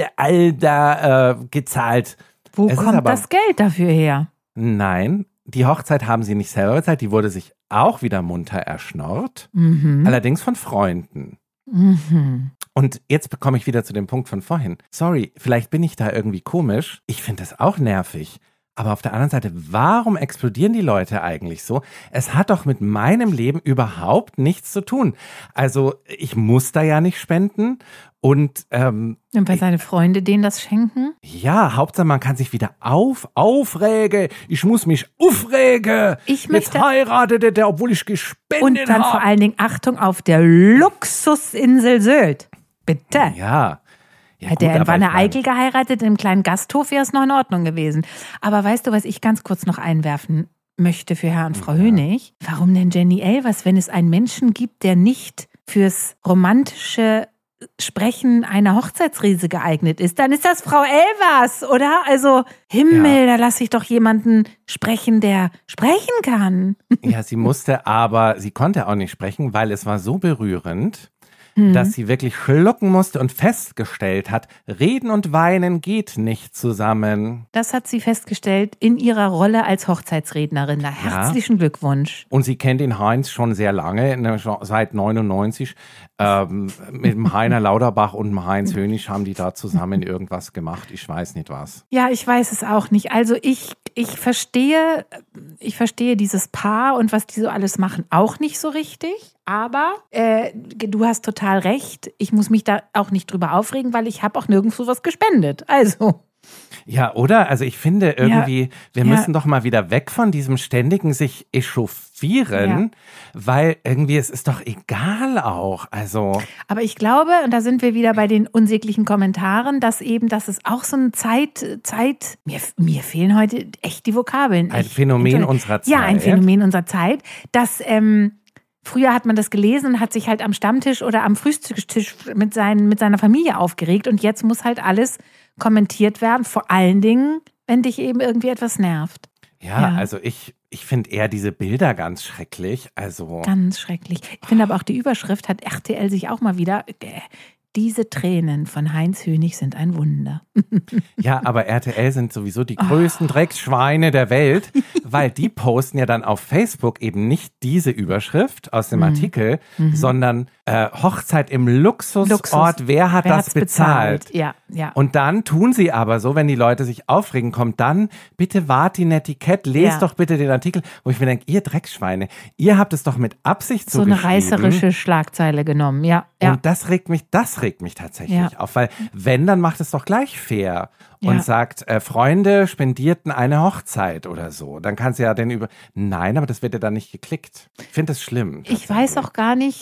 Alter, äh, gezahlt. Wo Es ist kommt aber- das Geld dafür her? Nein, die Hochzeit haben sie nicht selber bezahlt, die wurde sich auch wieder munter erschnorrt, Mhm. allerdings von Freunden. Mhm. Und jetzt bekomme ich wieder zu dem Punkt von vorhin. Sorry, vielleicht bin ich da irgendwie komisch. Ich finde das auch nervig. Aber auf der anderen Seite, warum explodieren die Leute eigentlich so? Es hat doch mit meinem Leben überhaupt nichts zu tun. Also ich muss da ja nicht spenden. Und ähm, Und weil seine Freunde denen das schenken? ja, Hauptsache man kann sich wieder auf, aufregen. Ich muss mich aufregen. Ich Jetzt möchte- heiratet der, obwohl ich gespendet Und dann vor habe. allen Dingen Achtung auf der Luxusinsel Sylt. Bitte. Ja. Ja, Hätte gut, er in aber ich Wanne meine- Eickel geheiratet, in einem kleinen Gasthof, wäre es noch in Ordnung gewesen. Aber weißt du, was ich ganz kurz noch einwerfen möchte für Herr und Frau Ja. Hönig? Warum denn Jenny Elvers, wenn es einen Menschen gibt, der nicht fürs romantische Sprechen einer Hochzeitsrede geeignet ist, dann ist das Frau Elvers, oder? Also Himmel, da lasse ich doch jemanden sprechen, der sprechen kann. Ja, sie musste, aber sie konnte auch nicht sprechen, weil es war so berührend, Hm. dass sie wirklich schlucken musste und festgestellt hat, Reden und Weinen geht nicht zusammen. Das hat sie festgestellt in ihrer Rolle als Hochzeitsrednerin. Na, herzlichen Glückwunsch. Und sie kennt den Heinz schon sehr lange, ne, schon seit neunundneunzig. Ähm, mit dem Heiner Lauterbach und dem Heinz Hönig haben die da zusammen irgendwas gemacht. Ich weiß nicht was. Ja, ich weiß es auch nicht. Also ich, ich verstehe, ich verstehe dieses Paar und was die so alles machen auch nicht so richtig. Aber äh, du hast total recht. Ich muss mich da auch nicht drüber aufregen, weil ich habe auch nirgendwo was gespendet. Also. Ja, oder? Also ich finde irgendwie, wir ja. müssen doch mal wieder weg von diesem ständigen sich echauffieren, weil irgendwie es ist doch egal auch. Also Aber ich glaube, und da sind wir wieder bei den unsäglichen Kommentaren, dass eben, dass es auch so eine Zeit, Zeit, mir, mir fehlen heute echt die Vokabeln. ein Ich- Phänomen Entschuldigung. unserer Zeit. Ja, ein Phänomen unserer Zeit, dass ähm, früher hat man das gelesen und hat sich halt am Stammtisch oder am Frühstückstisch mit, seinen, mit seiner Familie aufgeregt und jetzt muss halt alles kommentiert werden, vor allen Dingen, wenn dich eben irgendwie etwas nervt. Ja, Ja. also ich, ich finde eher diese Bilder ganz schrecklich. Also Ganz schrecklich. Ich finde aber auch die Überschrift hat R T L sich auch mal wieder, äh, diese Tränen von Heinz Hönig sind ein Wunder. ja, aber R T L sind sowieso die größten Drecksschweine der Welt, weil die posten ja dann auf Facebook eben nicht diese Überschrift aus dem Artikel, sondern äh, Hochzeit im Luxusort, Luxus. wer hat Wer das hat's bezahlt? Ja, ja. Und dann tun sie aber so, wenn die Leute sich aufregen, kommt dann, bitte wart die Netiquette, lest Ja. doch bitte den Artikel, wo ich mir denke, ihr Drecksschweine, ihr habt es doch mit Absicht so so eine geschrieben. reißerische Schlagzeile genommen. Ja, ja. Und das regt mich, das regt mich tatsächlich Ja. auf, weil wenn, dann macht es doch gleich fair und Ja. sagt, äh, Freunde spendierten eine Hochzeit oder so. Dann kannst du ja den über, nein, aber das wird ja dann nicht geklickt. Ich finde das schlimm. Ich weiß auch gar nicht,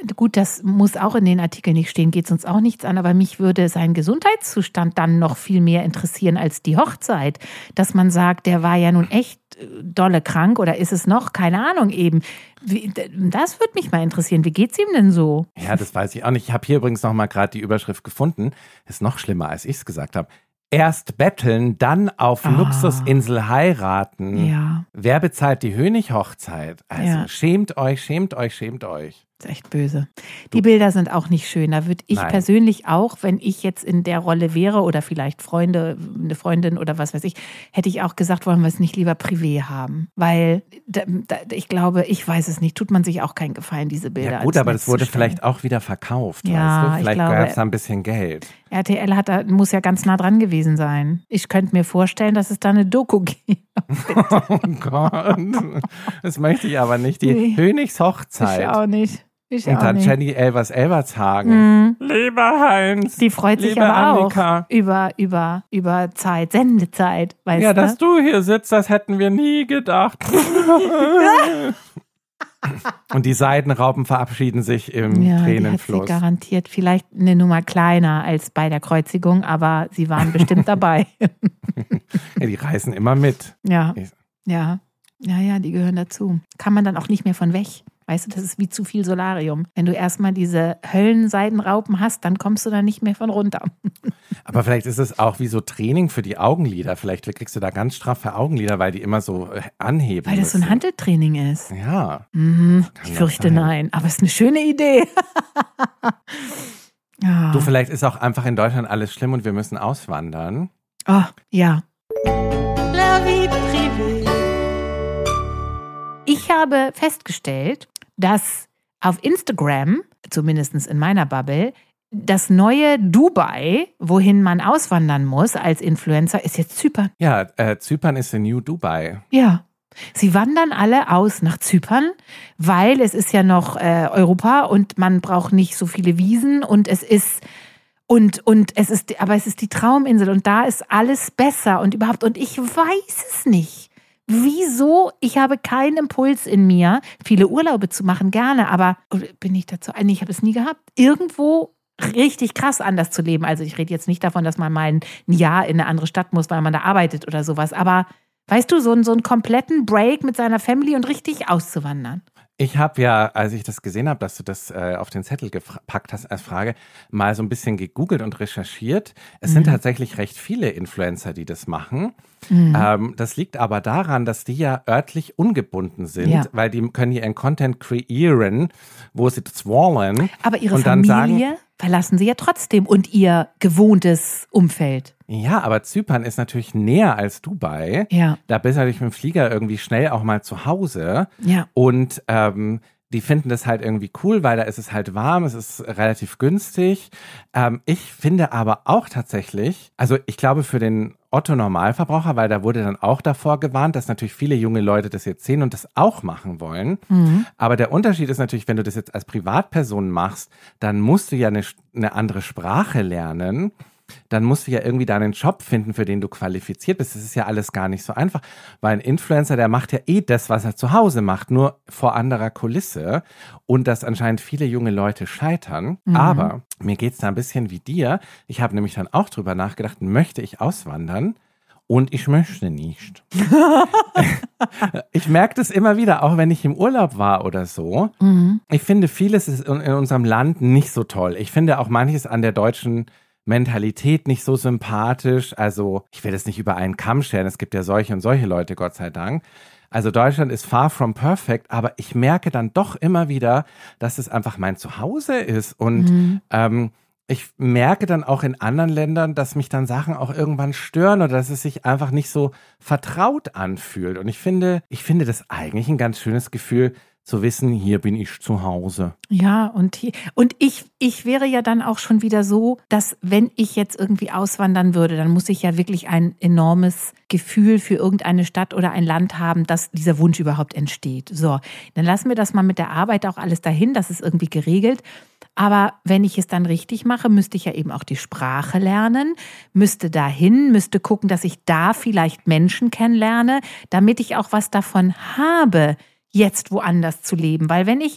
gut, das muss auch in den Artikeln nicht stehen, geht es uns auch nichts an, aber mich würde sein Gesundheitszustand dann noch viel mehr interessieren als die Hochzeit. Dass man sagt, der war ja nun echt dolle krank oder ist es noch? Keine Ahnung eben. Wie, das würde mich mal interessieren. Wie geht's ihm denn so? Ja, das weiß ich auch nicht. Ich habe hier übrigens noch mal gerade die Überschrift gefunden. Ist noch schlimmer, als ich es gesagt habe. Erst betteln, dann auf Ah. Luxusinsel heiraten. Ja. Wer bezahlt die Hönig-Hochzeit? Also Ja. schämt euch, schämt euch, schämt euch. Das ist echt böse. Die Bilder sind auch nicht schön. Da würde ich Nein. persönlich auch, wenn ich jetzt in der Rolle wäre oder vielleicht Freunde, eine Freundin oder was weiß ich, hätte ich auch gesagt, wollen wir es nicht lieber privé haben. Weil da, da, ich glaube, ich weiß es nicht, tut man sich auch keinen Gefallen, diese Bilder. Ja gut, ans aber Netz das wurde zu stellen. vielleicht auch wieder verkauft, Ja, weißt du? ich Vielleicht glaube- gab es da ein bisschen Geld. R T L hat da, muss ja ganz nah dran gewesen sein. Ich könnte mir vorstellen, dass es da eine Doku gibt. Oh Gott, das möchte ich aber nicht. Die Nee. Hönigshochzeit. Ich auch nicht. Ich Und auch dann nicht. Jenny Elvers Elvershagen. Mhm. Lieber Heinz. Die freut sich liebe aber Annika. auch über, über, über Zeit, Sendezeit, weißt Ja, du? dass du hier sitzt, das hätten wir nie gedacht. Und die Seidenraupen verabschieden sich im Ja, die hat sie Tränenfluss. garantiert vielleicht eine Nummer kleiner als bei der Kreuzigung, aber sie waren bestimmt dabei. Ja, die reisen immer mit. Ja, Ich- ja, ja, ja, die gehören dazu. Kann man dann auch nicht mehr von weg. Weißt du, das ist wie zu viel Solarium. Wenn du erstmal diese Höllenseidenraupen hast, dann kommst du da nicht mehr von runter. Aber vielleicht ist es auch wie so Training für die Augenlider. Vielleicht kriegst du da ganz straffe Augenlider, weil die immer so äh, anheben Weil das so ein müssen. Hanteltraining ist. Ja. Mhm, Kann ich doch fürchte sein. nein, aber es ist eine schöne Idee. Ja. Du, vielleicht ist auch einfach in Deutschland alles schlimm und wir müssen auswandern. Oh, ja. La vie privée. Ich habe festgestellt, dass auf Instagram, zumindest in meiner Bubble, das neue Dubai, wohin man auswandern muss als Influencer, ist jetzt Zypern. Ja, äh, Zypern ist the new Dubai. Ja. Sie wandern alle aus nach Zypern, weil es ist ja noch äh, Europa und man braucht nicht so viele Wiesen und es ist und und es ist aber es ist die Trauminsel und da ist alles besser und überhaupt und ich weiß es nicht. Wieso? Ich habe keinen Impuls in mir, viele Urlaube zu machen, gerne, aber oder bin ich dazu? Nee, ich habe es nie gehabt. Irgendwo richtig krass anders zu leben. Also ich rede jetzt nicht davon, dass man mal ein Jahr in eine andere Stadt muss, weil man da arbeitet oder sowas, aber weißt du, so, einen- so einen kompletten Break mit seiner Family und richtig auszuwandern. Ich habe ja, als ich das gesehen habe, dass du das äh, auf den Zettel gepackt hast als Frage, mal so ein bisschen gegoogelt und recherchiert. Es Mhm. sind tatsächlich recht viele Influencer, die das machen. Mhm. Ähm, das liegt aber daran, dass die ja örtlich ungebunden sind, Ja. weil die können ihren Content kreieren, wo sie das wollen. Aber ihre und dann Familie sagen, verlassen sie ja trotzdem und ihr gewohntes Umfeld. ja, aber Zypern ist natürlich näher als Dubai. Ja. Da bist du natürlich mit dem Flieger irgendwie schnell auch mal zu Hause. Ja. Und ähm, die finden das halt irgendwie cool, weil da ist es halt warm, es ist relativ günstig. Ähm, ich finde aber auch tatsächlich, also ich glaube für den Otto-Normalverbraucher, weil da wurde dann auch davor gewarnt, dass natürlich viele junge Leute das jetzt sehen und das auch machen wollen. Mhm. Aber der Unterschied ist natürlich, wenn du das jetzt als Privatperson machst, dann musst du ja eine, eine andere Sprache lernen. Dann musst du ja irgendwie deinen Job finden, für den du qualifiziert bist. Das ist ja alles gar nicht so einfach, weil ein Influencer, der macht ja eh das, was er zu Hause macht, nur vor anderer Kulisse und dass anscheinend viele junge Leute scheitern. Mhm. Aber mir geht's da ein bisschen wie dir. Ich habe nämlich dann auch drüber nachgedacht, möchte ich auswandern? Und ich möchte nicht. Ich merke das immer wieder, auch wenn ich im Urlaub war oder so. Mhm. Ich finde, vieles ist in in unserem Land nicht so toll. Ich finde auch manches an der deutschen Mentalität nicht so sympathisch. Also ich will das nicht über einen Kamm scheren. Es gibt ja solche und solche Leute, Gott sei Dank. Also Deutschland ist far from perfect, aber ich merke dann doch immer wieder, dass es einfach mein Zuhause ist. Und Mhm. ähm, ich merke dann auch in anderen Ländern, dass mich dann Sachen auch irgendwann stören oder dass es sich einfach nicht so vertraut anfühlt. Und ich finde, ich finde das eigentlich ein ganz schönes Gefühl, zu wissen, hier bin ich zu Hause. Ja, und, hier, und ich, ich wäre ja dann auch schon wieder so, dass wenn ich jetzt irgendwie auswandern würde, dann muss ich ja wirklich ein enormes Gefühl für irgendeine Stadt oder ein Land haben, dass dieser Wunsch überhaupt entsteht. So, dann lassen wir das mal mit der Arbeit auch alles dahin, das ist irgendwie geregelt. Aber wenn ich es dann richtig mache, müsste ich ja eben auch die Sprache lernen, müsste dahin, müsste gucken, dass ich da vielleicht Menschen kennenlerne, damit ich auch was davon habe, jetzt woanders zu leben. Weil wenn ich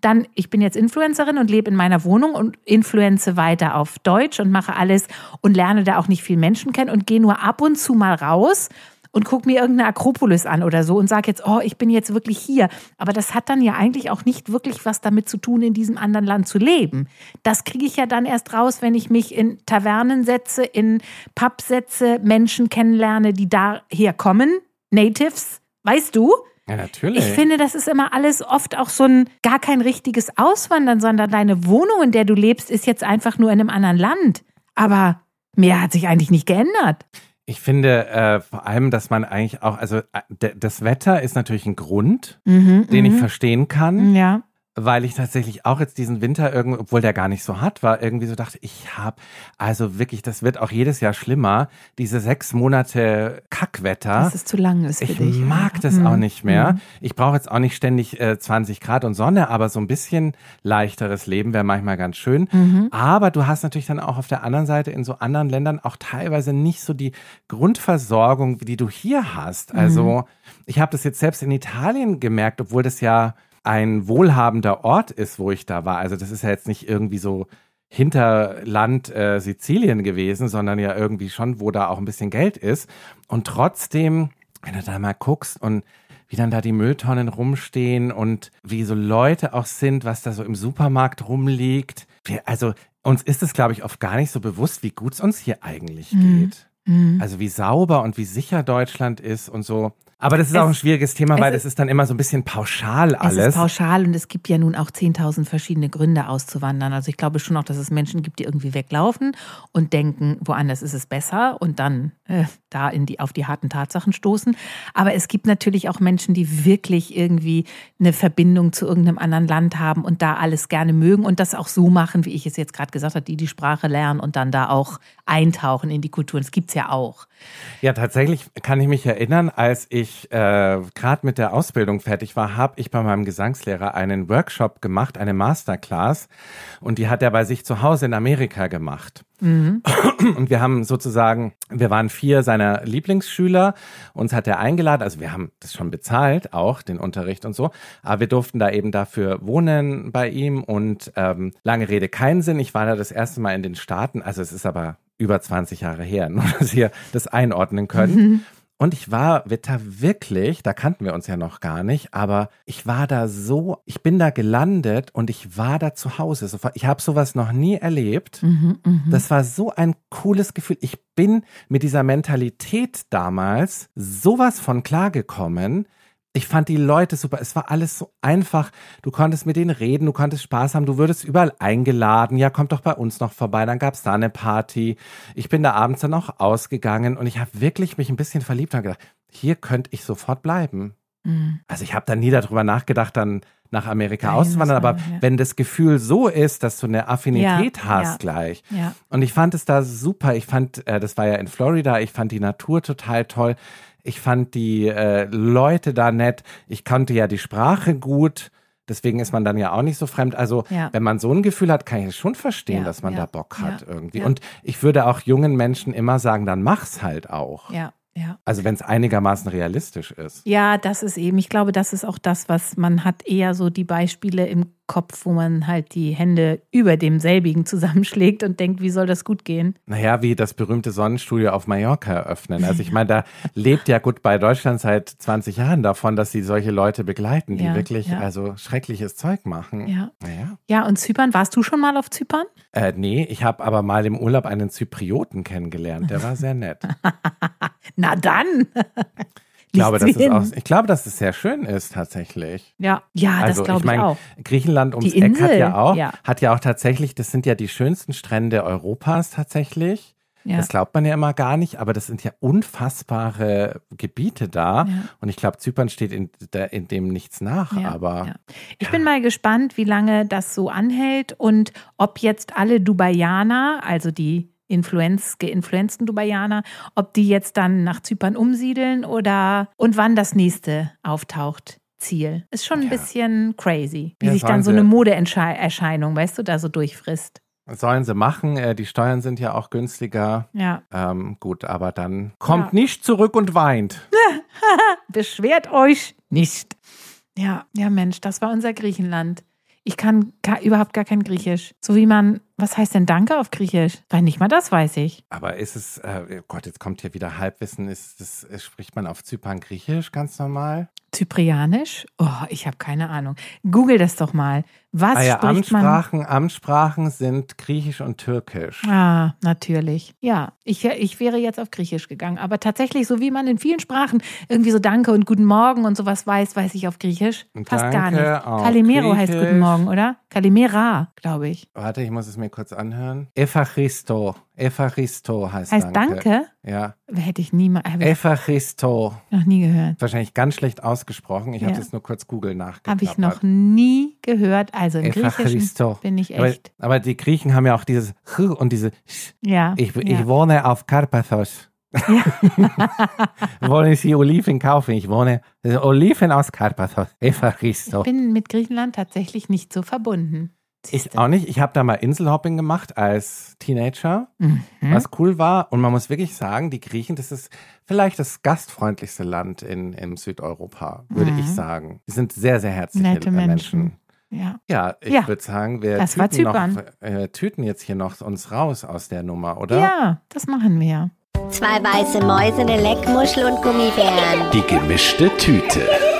dann, ich bin jetzt Influencerin und lebe in meiner Wohnung und influenze weiter auf Deutsch und mache alles und lerne da auch nicht viel Menschen kennen und gehe nur ab und zu mal raus und guck mir irgendeine Akropolis an oder so und sage jetzt, oh, ich bin jetzt wirklich hier. Aber das hat dann ja eigentlich auch nicht wirklich was damit zu tun, in diesem anderen Land zu leben. Das kriege ich ja dann erst raus, wenn ich mich in Tavernen setze, in Pubs setze, Menschen kennenlerne, die daher kommen, Natives, weißt du? Ja, natürlich. Ich finde, das ist immer alles oft auch so ein gar kein richtiges Auswandern, sondern deine Wohnung, in der du lebst, ist jetzt einfach nur in einem anderen Land. Aber mehr hat sich eigentlich nicht geändert. Ich finde äh, vor allem, dass man eigentlich auch, also d- das Wetter ist natürlich ein Grund, Mhm, den ich mhm. verstehen kann, Ja. weil ich tatsächlich auch jetzt diesen Winter irgendwie, obwohl der gar nicht so hart war, irgendwie so dachte, ich habe, also wirklich, das wird auch jedes Jahr schlimmer, diese sechs Monate Kackwetter. Dass es zu lang ist für Ich dich. mag das Mhm. auch nicht mehr. Mhm. Ich brauche jetzt auch nicht ständig äh, zwanzig Grad und Sonne, aber so ein bisschen leichteres Leben wäre manchmal ganz schön. Mhm. Aber du hast natürlich dann auch auf der anderen Seite in so anderen Ländern auch teilweise nicht so die Grundversorgung, die du hier hast. Also ich habe das jetzt selbst in Italien gemerkt, obwohl das ja ein wohlhabender Ort ist, wo ich da war. Also das ist ja jetzt nicht irgendwie so Hinterland äh, Sizilien gewesen, sondern ja irgendwie schon, wo da auch ein bisschen Geld ist. Und trotzdem, wenn du da mal guckst und wie dann da die Mülltonnen rumstehen und wie so Leute auch sind, was da so im Supermarkt rumliegt. Wir, also uns ist es, glaube ich, oft gar nicht so bewusst, wie gut es uns hier eigentlich Mhm. geht. Also wie sauber und wie sicher Deutschland ist und so. Aber das ist Es- auch ein schwieriges Thema, es weil ist- es ist dann immer so ein bisschen pauschal alles. Es ist pauschal und es gibt ja nun auch zehntausend verschiedene Gründe auszuwandern. Also ich glaube schon auch, dass es Menschen gibt, die irgendwie weglaufen und denken, woanders ist es besser und dann äh, da in die, auf die harten Tatsachen stoßen. Aber es gibt natürlich auch Menschen, die wirklich irgendwie eine Verbindung zu irgendeinem anderen Land haben und da alles gerne mögen und das auch so machen, wie ich es jetzt gerade gesagt habe, die die Sprache lernen und dann da auch eintauchen in die Kultur. Das gibt's ja auch. Ja, tatsächlich kann ich mich erinnern, als ich äh, gerade mit der Ausbildung fertig war, habe ich bei meinem Gesangslehrer einen Workshop gemacht, eine Masterclass, und die hat er bei sich zu Hause in Amerika gemacht. Mhm. Und wir haben sozusagen, wir waren vier seiner Lieblingsschüler, uns hat er eingeladen, also wir haben das schon bezahlt, auch den Unterricht und so, aber wir durften da eben dafür wohnen bei ihm und ähm, lange Rede, keinen Sinn, ich war da das erste Mal in den Staaten, also es ist aber über zwanzig Jahre her, nur dass ihr das einordnen könnt. Mhm. Und ich war da wirklich, da kannten wir uns ja noch gar nicht, aber ich war da so, ich bin da gelandet und ich war da zu Hause. Ich habe sowas noch nie erlebt. Mhm, mh. Das war so ein cooles Gefühl. Ich bin mit dieser Mentalität damals sowas von klargekommen. Ich fand die Leute super. Es war alles so einfach. Du konntest mit denen reden, du konntest Spaß haben, du würdest überall eingeladen. Ja, kommt doch bei uns noch vorbei. Dann gab's da eine Party. Ich bin da abends dann auch ausgegangen und ich habe wirklich mich ein bisschen verliebt und gedacht, hier könnte ich sofort bleiben. Mhm. Also ich habe da nie darüber nachgedacht, dann nach Amerika Dahin auszuwandern, aber auswandern, ja. wenn das Gefühl so ist, dass du eine Affinität Ja, hast ja. gleich. Ja. Und ich fand es da super. Ich fand, äh, das war ja in Florida, ich fand die Natur total toll. Ich fand die äh, Leute da nett. Ich kannte ja die Sprache gut. Deswegen ist man dann ja auch nicht so fremd. Also Ja. wenn man so ein Gefühl hat, kann ich es schon verstehen, Ja, dass man ja, da Bock hat ja, irgendwie. ja. Und ich würde auch jungen Menschen immer sagen, dann mach's halt auch. Ja, ja. Also wenn es einigermaßen realistisch ist. Ja, das ist eben, ich glaube, das ist auch das, was man hat, eher so die Beispiele im Kopf, wo man halt die Hände über demselbigen zusammenschlägt und denkt, wie soll das gut gehen? Naja, wie das berühmte Sonnenstudio auf Mallorca eröffnen. Also ich meine, da lebt ja Goodbye Deutschland seit zwanzig Jahren davon, dass sie solche Leute begleiten, die Ja, wirklich ja. also schreckliches Zeug machen. Ja. Naja. Ja, und Zypern, warst du schon mal auf Zypern? Äh, nee, ich habe aber mal im Urlaub einen Zyprioten kennengelernt. Der war sehr nett. Na dann. Ich glaube, dass Nichts es wie auch, hin. ich glaube, dass es sehr schön ist tatsächlich. Ja, ja, Also das glaube ich, mein, auch. Griechenland ums Die Eck hat Insel, ja auch, ja. hat ja auch tatsächlich, das sind ja die schönsten Strände Europas tatsächlich. Ja. Das glaubt man ja immer gar nicht, aber das sind ja unfassbare Gebiete da. Ja. Und ich glaube, Zypern steht in, der- in dem nichts nach. Ja, aber ja. Ich bin mal gespannt, wie lange das so anhält und ob jetzt alle Dubaianer, also die Influenz, geinfluenzten Dubaianer, ob die jetzt dann nach Zypern umsiedeln oder und wann das nächste auftaucht. Ziel. Ist schon ein Ja. bisschen crazy, wie Ja, sich sollen dann so sie- eine Modeerscheinung, weißt du, da so durchfrisst. sollen sie machen. Äh, die Steuern sind ja auch günstiger. Ja. Ähm, gut, aber dann kommt Ja. nicht zurück und weint. Beschwert euch nicht. Ja, ja Mensch, das war unser Griechenland. Ich kann gar, überhaupt gar kein Griechisch. So wie man, was heißt denn Danke auf Griechisch? Weil nicht mal das weiß ich. Aber ist es, äh, oh Gott, jetzt kommt hier wieder Halbwissen, ist das, spricht man auf Zypern Griechisch ganz normal? Zyprianisch? Oh, ich habe keine Ahnung. Google das doch mal. Was ah ja, spricht Amtssprachen, man? Amtssprachen sind Griechisch und Türkisch. Ah, natürlich. Ja, ich, ich wäre jetzt auf Griechisch gegangen. Aber tatsächlich, so wie man in vielen Sprachen irgendwie so Danke und Guten Morgen und sowas weiß, weiß ich auf Griechisch fast gar Danke nicht. auf Kalimero heißt Griechisch. Guten Morgen, oder? Kalimera, glaube ich. Warte, ich muss es mir kurz anhören. Evacharisto. Evacharisto heißt, Heißt Danke. Danke? Ja. Hätte ich nie mal, habe ich Evacharisto. noch nie gehört. Wahrscheinlich ganz schlecht ausgesprochen. Ich Ja. habe das nur kurz Google nachgeklappert. Habe ich noch nie gehört. Also im Griechischen Evacharisto. bin ich Aber, echt. aber die Griechen haben ja auch dieses Ch und diese Sch. Ja. Ich, ja. ich wohne auf Karpathos. Wollen Sie Oliven kaufen? Ich wohne Oliven aus Karpathos. Evacharisto. Ich bin mit Griechenland tatsächlich nicht so verbunden. Ich auch nicht. Ich habe da mal Inselhopping gemacht als Teenager, Mhm. was cool war. Und man muss wirklich sagen, die Griechen, das ist vielleicht das gastfreundlichste Land in, in Südeuropa, würde Mhm. ich sagen. Die sind sehr, sehr herzliche Nette Menschen. Menschen. Ja. Ja, ich Ja. würde sagen, wir Das war tüten, noch, Zypern. äh, tüten jetzt hier noch uns raus aus der Nummer, oder? Ja, das machen wir. Zwei weiße Mäuse, eine Leckmuschel und Gummibären. Die gemischte Tüte.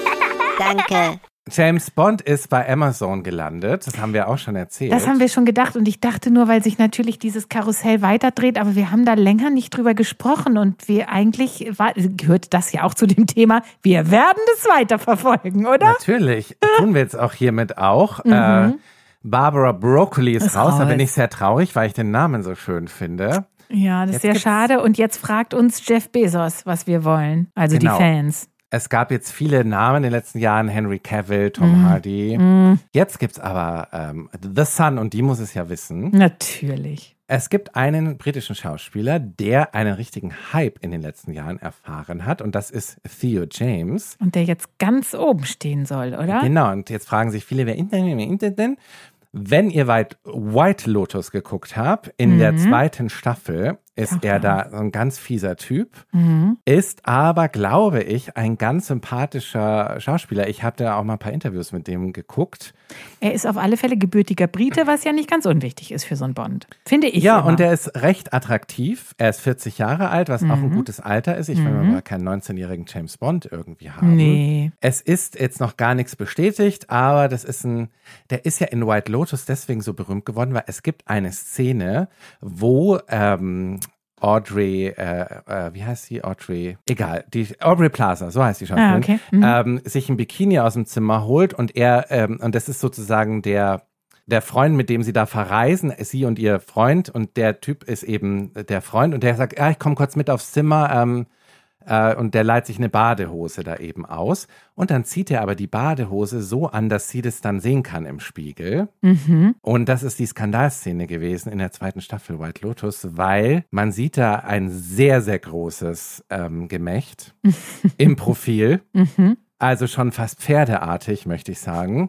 Danke. James Bond ist bei Amazon gelandet. Das haben wir auch schon erzählt. Das haben wir schon gedacht und ich dachte nur, weil sich natürlich dieses Karussell weiterdreht, aber wir haben da länger nicht drüber gesprochen und wir eigentlich, war, gehört das ja auch zu dem Thema, wir werden das weiterverfolgen, oder? Natürlich. Tun wir jetzt auch hiermit auch. Mhm. Äh, Barbara Broccoli ist, Ist raus. Da raus. bin ich sehr traurig, weil ich den Namen so schön finde. Ja, das ist Jetzt sehr gibt's- schade und jetzt fragt uns Jeff Bezos, was wir wollen, also Genau. die Fans. Es gab jetzt viele Namen in den letzten Jahren. Henry Cavill, Tom Mhm. Hardy. Mhm. Jetzt gibt es aber ähm, The Sun und die muss es ja wissen. Natürlich. Es gibt einen britischen Schauspieler, der einen richtigen Hype in den letzten Jahren erfahren hat. Und das ist Theo James. Und der jetzt ganz oben stehen soll, oder? Genau, und jetzt fragen sich viele, wer ist denn, wer ist denn? Wenn ihr weit White Lotus geguckt habt, in Mhm. der zweiten Staffel ist Ach, er ja. da so ein ganz fieser Typ, Mhm. ist aber, glaube ich, ein ganz sympathischer Schauspieler. Ich habe da auch mal ein paar Interviews mit dem geguckt. Er ist auf alle Fälle gebürtiger Brite, was ja nicht ganz unwichtig ist für so einen Bond. Finde ich. Ja, immer. und er ist recht attraktiv. Er ist vierzig Jahre alt, was auch ein Mhm. gutes Alter ist. Ich will Mhm. aber keinen neunzehnjährigen James Bond irgendwie haben. Nee. Es ist jetzt noch gar nichts bestätigt, aber das ist ein, der ist ja in White Lotus deswegen so berühmt geworden, weil es gibt eine Szene, wo ähm, Audrey, äh, äh, wie heißt sie? Audrey, egal, die Aubrey Plaza, so heißt die Schauspielerin, Ah, okay. Mhm. ähm, sich ein Bikini aus dem Zimmer holt und er, ähm, und das ist sozusagen der der Freund, mit dem sie da verreisen, sie und ihr Freund, und der Typ ist eben der Freund und der sagt, ja, ich komme kurz mit aufs Zimmer, ähm, äh, und der leiht sich eine Badehose da eben aus und dann zieht er aber die Badehose so an, dass sie das dann sehen kann im Spiegel. Mhm. Und das ist die Skandalszene gewesen in der zweiten Staffel White Lotus, weil man sieht da ein sehr, sehr großes ähm, Gemächt im Profil, Mhm. also schon fast pferdeartig, möchte ich sagen.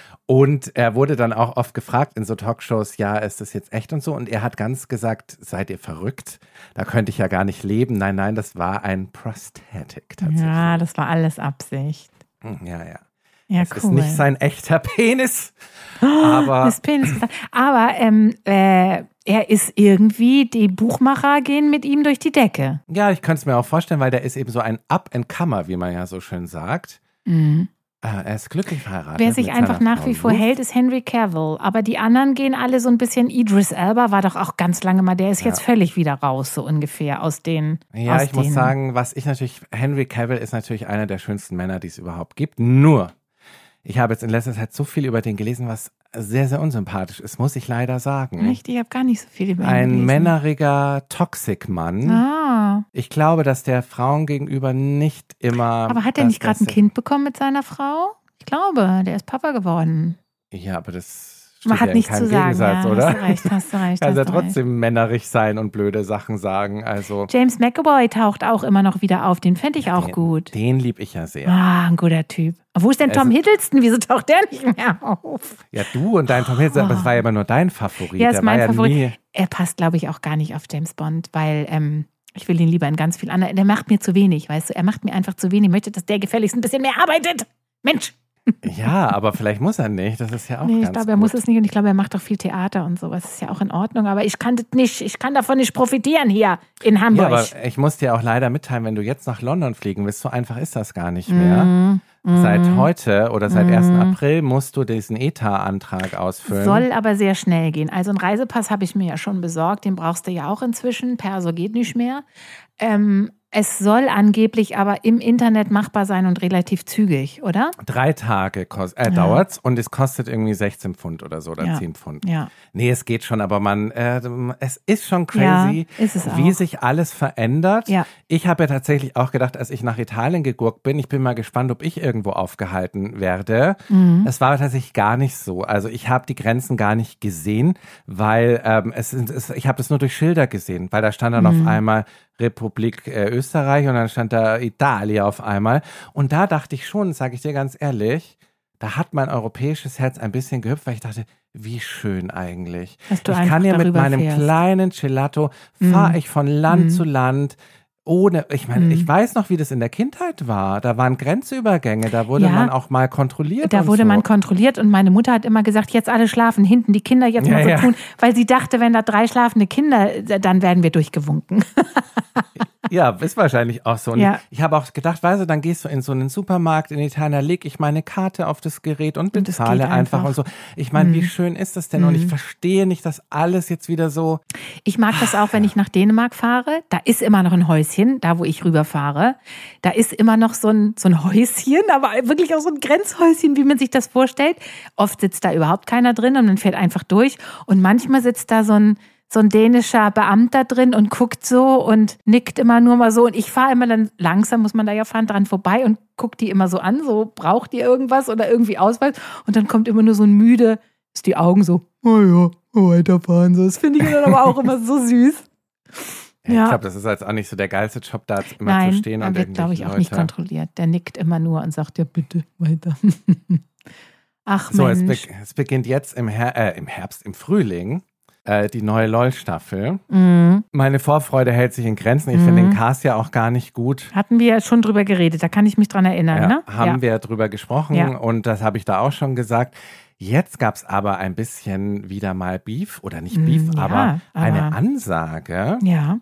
Und er wurde dann auch oft gefragt in so Talkshows, ja, ist das jetzt echt und so? Und er hat ganz gesagt, seid ihr verrückt? Da könnte ich ja gar nicht leben. Nein, nein, das war ein Prosthetic tatsächlich. Ja, das war alles Absicht. Ja, ja. Ja, Es cool. ist nicht sein echter Penis, aber Das Penis. Aber ähm, äh, er ist irgendwie, die Buchmacher gehen mit ihm durch die Decke. ja, ich könnte es mir auch vorstellen, weil der ist eben so ein Up-and-Comer, wie man ja so schön sagt. Mhm. Äh, er ist glücklich verheiratet. Wer sich mit einfach seiner nach wie Frau vor Ruth. hält, ist Henry Cavill. Aber die anderen gehen alle so ein bisschen. Idris Elba war doch auch ganz lange mal. Der ist jetzt völlig wieder raus, so ungefähr, aus den. Ja, aus ich muss den, sagen, was ich natürlich, Henry Cavill ist natürlich einer der schönsten Männer, die es überhaupt gibt. Nur, ich habe jetzt in letzter Zeit so viel über den gelesen, was sehr, sehr unsympathisch ist, muss ich leider sagen. Echt? Ich habe gar nicht so viel über ihn Ein gelesen. männeriger Toxic-Mann. Ah. Ich glaube, dass der Frauen gegenüber nicht immer. Aber hat er das nicht gerade ein Beste- Kind bekommen mit seiner Frau? Ich glaube, der ist Papa geworden. Ja, aber das steht Man hat ja in nichts keinem zu sagen. Gegensatz, Ja, oder? hast du recht, hast du recht. Kann hast er du recht. trotzdem männerig sein und blöde Sachen sagen. Also James McAvoy taucht auch immer noch wieder auf. Den fände ich auch den, gut. Den lieb ich ja sehr. Ah, ein guter Typ. Wo ist denn Tom Also- Hiddleston? Wieso taucht der nicht mehr auf? Ja, du und dein Tom Hiddleston, aber es war ja immer nur dein Favorit. Ja, ist Der mein war ja Favorit. nie. Er passt, glaube ich, auch gar nicht auf James Bond, weil ähm, ich will ihn lieber in ganz viel anderen. Der macht mir zu wenig, weißt du? Er macht mir einfach zu wenig. Ich möchte, dass der gefälligst ein bisschen mehr arbeitet. Mensch. Ja, aber vielleicht muss er nicht. Das ist ja auch Nee, ganz ich glaube, er gut. muss es nicht und ich glaube, er macht auch viel Theater und sowas. Das ist ja auch in Ordnung, aber ich kann das nicht, ich kann davon nicht profitieren hier in Ja, Hamburg. aber ich muss dir auch leider mitteilen, wenn du jetzt nach London fliegen willst, so einfach ist das gar nicht mehr. Mhm. Seit heute oder seit ersten April musst du diesen E T A-Antrag ausfüllen. Soll aber sehr schnell gehen. Also einen Reisepass habe ich mir ja schon besorgt, den brauchst du ja auch inzwischen. Perso geht nicht mehr. Ähm, es soll angeblich aber im Internet machbar sein und relativ zügig, oder? Drei Tage kost, äh, Ja. dauert's und es kostet irgendwie sechzehn Pfund oder so oder Ja. zehn Pfund. Ja. Nee, es geht schon, aber man, äh, es ist schon crazy, Ja, ist es wie auch. sich alles verändert. Ja. Ich habe ja tatsächlich auch gedacht, als ich nach Italien gegurkt bin, ich bin mal gespannt, ob ich irgendwo aufgehalten werde. Mhm. Es war tatsächlich gar nicht so. Also ich habe die Grenzen gar nicht gesehen, weil ähm, es, sind- es, ich habe das nur durch Schilder gesehen, weil da stand dann Mhm. auf einmal Republik äh, Österreich und dann stand da Italien auf einmal. Und da dachte ich schon, sage ich dir ganz ehrlich, da hat mein europäisches Herz ein bisschen gehüpft, weil ich dachte, wie schön eigentlich. Dass du ich einfach kann ja mit darüber meinem fährst. kleinen Gelato, fahre Mhm. ich von Land Mhm. zu Land. Ohne, ich meine, Mhm. ich weiß noch, wie das in der Kindheit war. Da waren Grenzübergänge, da wurde Ja. man auch mal kontrolliert. Da und wurde so. man kontrolliert und meine Mutter hat immer gesagt, jetzt alle schlafen, hinten die Kinder jetzt Ja, mal so ja. tun, weil sie dachte, wenn da drei schlafende Kinder, dann werden wir durchgewunken. Ja, ist wahrscheinlich auch so. Und Ja. ich habe auch gedacht, weißt du, dann gehst du in so einen Supermarkt in Italien, da lege ich meine Karte auf das Gerät und Und es bezahle geht einfach. einfach. und so. Ich meine, wie Mhm. schön ist das denn? Und ich verstehe nicht, dass alles jetzt wieder so. Ich mag das auch, wenn ich nach Dänemark fahre. Da ist immer noch ein Häuschen, da wo ich rüberfahre. Da ist immer noch so ein, so ein Häuschen, aber wirklich auch so ein Grenzhäuschen, wie man sich das vorstellt. Oft sitzt da überhaupt keiner drin und man fährt einfach durch. Und manchmal sitzt da so ein, so ein dänischer Beamter drin und guckt so und nickt immer nur mal so. Und ich fahre immer dann langsam, muss man da ja fahren, dran vorbei und guckt die immer so an, so braucht ihr irgendwas oder irgendwie Ausweis. Und dann kommt immer nur so ein müde, ist die Augen so, oh ja, weiterfahren. So. Das finde ich dann aber auch immer so süß. Ja, Ja. Ich glaube, das ist jetzt auch nicht so der geilste Job, da immer Nein, zu stehen er und wird, glaube ich, auch nicht Leute. kontrolliert. Der nickt immer nur und sagt, ja bitte, weiter. Ach So, es, Mensch. be es beginnt jetzt im, Her äh, im Herbst, im Frühling, äh, die neue LOL-Staffel. Mhm. Meine Vorfreude hält sich in Grenzen. Ich finde den Cast ja auch gar nicht gut. Hatten wir ja schon drüber geredet, da kann ich mich dran erinnern, Ja, ne? haben ja. wir drüber gesprochen Ja. und das habe ich da auch schon gesagt. Jetzt gab es aber ein bisschen wieder mal Beef oder nicht Beef, Mm, ja, aber eine aber- Ansage. Ja.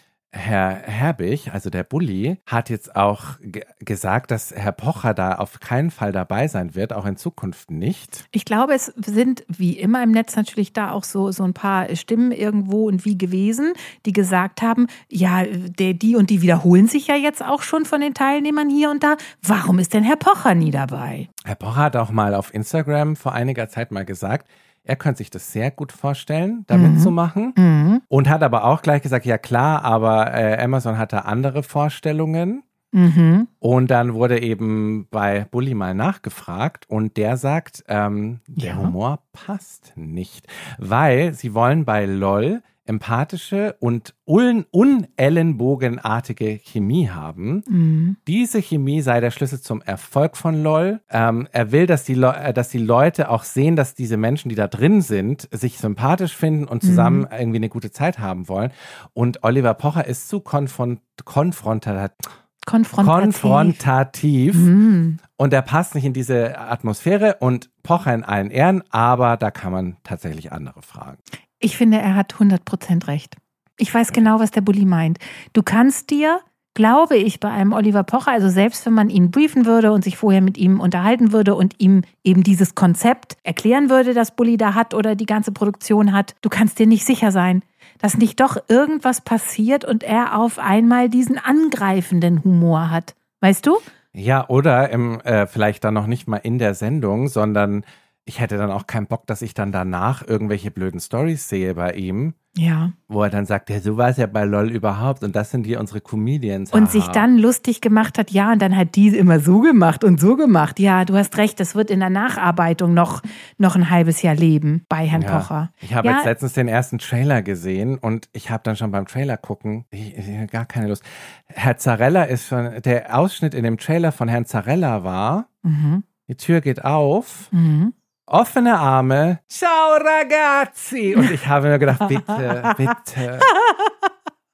Herr Herbig, also der Bulli, hat jetzt auch ge gesagt, dass Herr Pocher da auf keinen Fall dabei sein wird, auch in Zukunft nicht. Ich glaube, es sind wie immer im Netz natürlich da auch so, so ein paar Stimmen irgendwo und wie gewesen, die gesagt haben, ja, der, die und die wiederholen sich ja jetzt auch schon von den Teilnehmern hier und da. Warum ist denn Herr Pocher nie dabei? Herr Pocher hat auch mal auf Instagram vor einiger Zeit mal gesagt, er könnte sich das sehr gut vorstellen, da mitzumachen. Mhm. Und hat aber auch gleich gesagt, ja klar, aber äh, Amazon hat da andere Vorstellungen. Mhm. Und dann wurde eben bei Bulli mal nachgefragt und der sagt, ähm, der Ja. Humor passt nicht, weil sie wollen bei LOL empathische und un unellenbogenartige Chemie haben. Mhm. Diese Chemie sei der Schlüssel zum Erfolg von LOL. Ähm, er will, dass die, Le äh, dass die Leute auch sehen, dass diese Menschen, die da drin sind, sich sympathisch finden und zusammen Mhm. irgendwie eine gute Zeit haben wollen. Und Oliver Pocher ist zu konfront konfrontativ. Konfrontativ. konfrontativ Mhm. und er passt nicht in diese Atmosphäre und Pocher in allen Ehren, aber da kann man tatsächlich andere fragen. Ich finde, er hat hundert Prozent recht. Ich weiß genau, was der Bulli meint. Du kannst dir, glaube ich, bei einem Oliver Pocher, also selbst wenn man ihn briefen würde und sich vorher mit ihm unterhalten würde und ihm eben dieses Konzept erklären würde, das Bulli da hat oder die ganze Produktion hat, du kannst dir nicht sicher sein, dass nicht doch irgendwas passiert und er auf einmal diesen angreifenden Humor hat. Weißt du? Ja, oder im, äh, vielleicht dann noch nicht mal in der Sendung, sondern ich hätte dann auch keinen Bock, dass ich dann danach irgendwelche blöden Storys sehe bei ihm, Ja. wo er dann sagt, ja, so war es ja bei LOL überhaupt und das sind hier unsere Comedians. Und haha. sich dann lustig gemacht hat, ja, und dann hat die immer so gemacht und so gemacht. Ja, du hast recht, das wird in der Nacharbeitung noch, noch ein halbes Jahr leben bei Herrn Ja. Pocher. Ich habe ja, jetzt letztens den ersten Trailer gesehen und ich habe dann schon beim Trailer gucken, ich, ich, gar keine Lust. Herr Zarella ist schon, der Ausschnitt in dem Trailer von Herrn Zarella war, Mhm. die Tür geht auf, Mhm. offene Arme, ciao ragazzi. Und ich habe mir gedacht, bitte, bitte.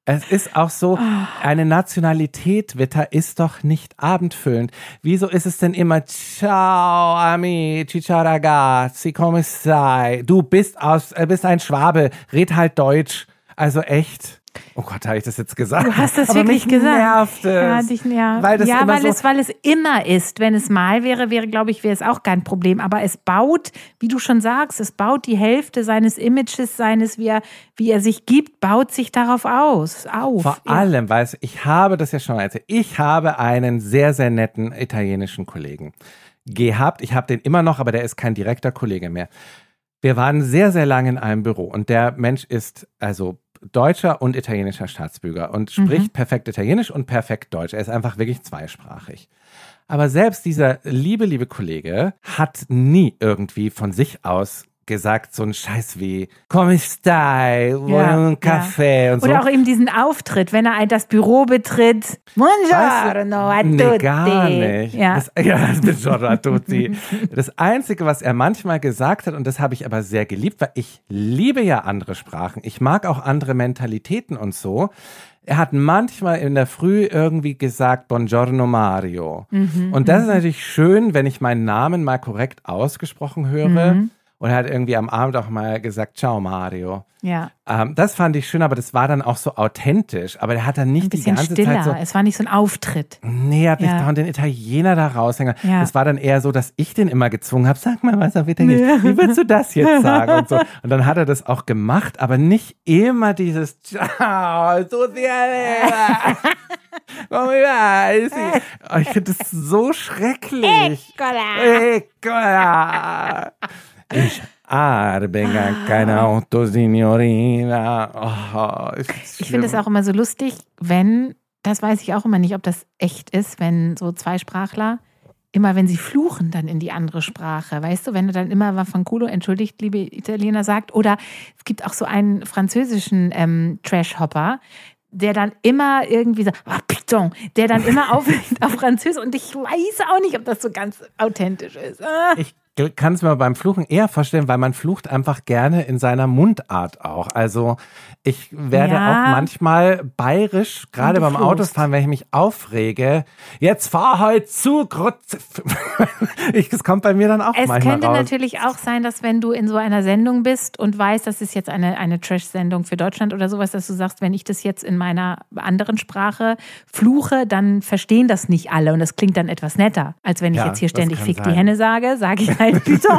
Es ist auch so, eine Nationalität, Witter, ist doch nicht abendfüllend. Wieso ist es denn immer Ciao, amici, ciao ragazzi, come stai? Du bist aus, äh, bist ein Schwabe, red halt Deutsch. Also echt. Oh Gott, habe ich das jetzt gesagt? Du hast das Aber wirklich mich gesagt. Nervt es. Ja, dich, ja. Weil das ja immer weil, so es, weil es immer ist. Wenn es mal wäre, wäre, glaube ich, wäre es auch kein Problem. Aber es baut, wie du schon sagst, es baut die Hälfte seines Images, seines, wie er, wie er sich gibt, baut sich darauf aus, auf. Vor ja. allem, weil ich habe das ja schon mal erzählt, ich habe einen sehr, sehr netten italienischen Kollegen gehabt. Ich habe den immer noch, aber der ist kein direkter Kollege mehr. Wir waren sehr, sehr lange in einem Büro und der Mensch ist also deutscher und italienischer Staatsbürger und spricht mhm. perfekt Italienisch und perfekt Deutsch. Er ist einfach wirklich zweisprachig. Aber selbst dieser liebe, liebe Kollege hat nie irgendwie von sich aus gesagt, so ein Scheiß wie Come stai, Ja, un Kaffee ja. und so. Oder auch eben diesen Auftritt, wenn er das Büro betritt. Buongiorno a tutti. Nee, gar nicht. Ja. Das, ja, buongiorno a tutti. Das Einzige, was er manchmal gesagt hat, und das habe ich aber sehr geliebt, weil ich liebe ja andere Sprachen. Ich mag auch andere Mentalitäten und so. Er hat manchmal in der Früh irgendwie gesagt, Buongiorno Mario. Mhm, und das ist natürlich schön, wenn ich meinen Namen mal korrekt ausgesprochen höre. Mhm. Und er hat irgendwie am Abend auch mal gesagt, ciao Mario. Ja. Ähm, das fand ich schön, aber das war dann auch so authentisch. Aber der hat dann nicht Ein bisschen die ganze stiller. Zeit so... Es war nicht so ein Auftritt. Nee, er hat nicht Ja. dauernd den Italiener da raushängen. Ja. Das war dann eher so, dass ich den immer gezwungen habe, sag mal was auf Italienisch. Ja. Wie würdest du das jetzt sagen? Und, so. Und dann hat er das auch gemacht, aber nicht immer dieses Ciao, tu ti Come va? Ich finde das so schrecklich. Eccola. Eccola. Ich arbenga keine Auto, Signorina. Oh, ich finde es auch immer so lustig, wenn, das weiß ich auch immer nicht, ob das echt ist, wenn so Zweisprachler, immer wenn sie fluchen dann in die andere Sprache, weißt du, wenn du dann immer Vaffanculo, entschuldigt, liebe Italiener, sagt, oder es gibt auch so einen französischen ähm, Trash-Hopper, der dann immer irgendwie so, ah, putain, der dann immer auf, auf Französisch, und ich weiß auch nicht, ob das so ganz authentisch ist. Ah. Ich kann es mir beim Fluchen eher vorstellen, weil man flucht einfach gerne in seiner Mundart auch. Also ich werde Ja. auch manchmal bayerisch, gerade Und du beim fluchst. Autofahren, wenn ich mich aufrege, jetzt fahr halt zu, Grutz. ich, das kommt bei mir dann auch Es manchmal könnte raus. natürlich auch sein, dass wenn du in so einer Sendung bist und weißt, das ist jetzt eine, eine Trash-Sendung für Deutschland oder sowas, dass du sagst, wenn ich das jetzt in meiner anderen Sprache fluche, dann verstehen das nicht alle und das klingt dann etwas netter, als wenn ich Ja, jetzt hier das ständig kann Fick die sein. Henne sage, sage ich halt Putain.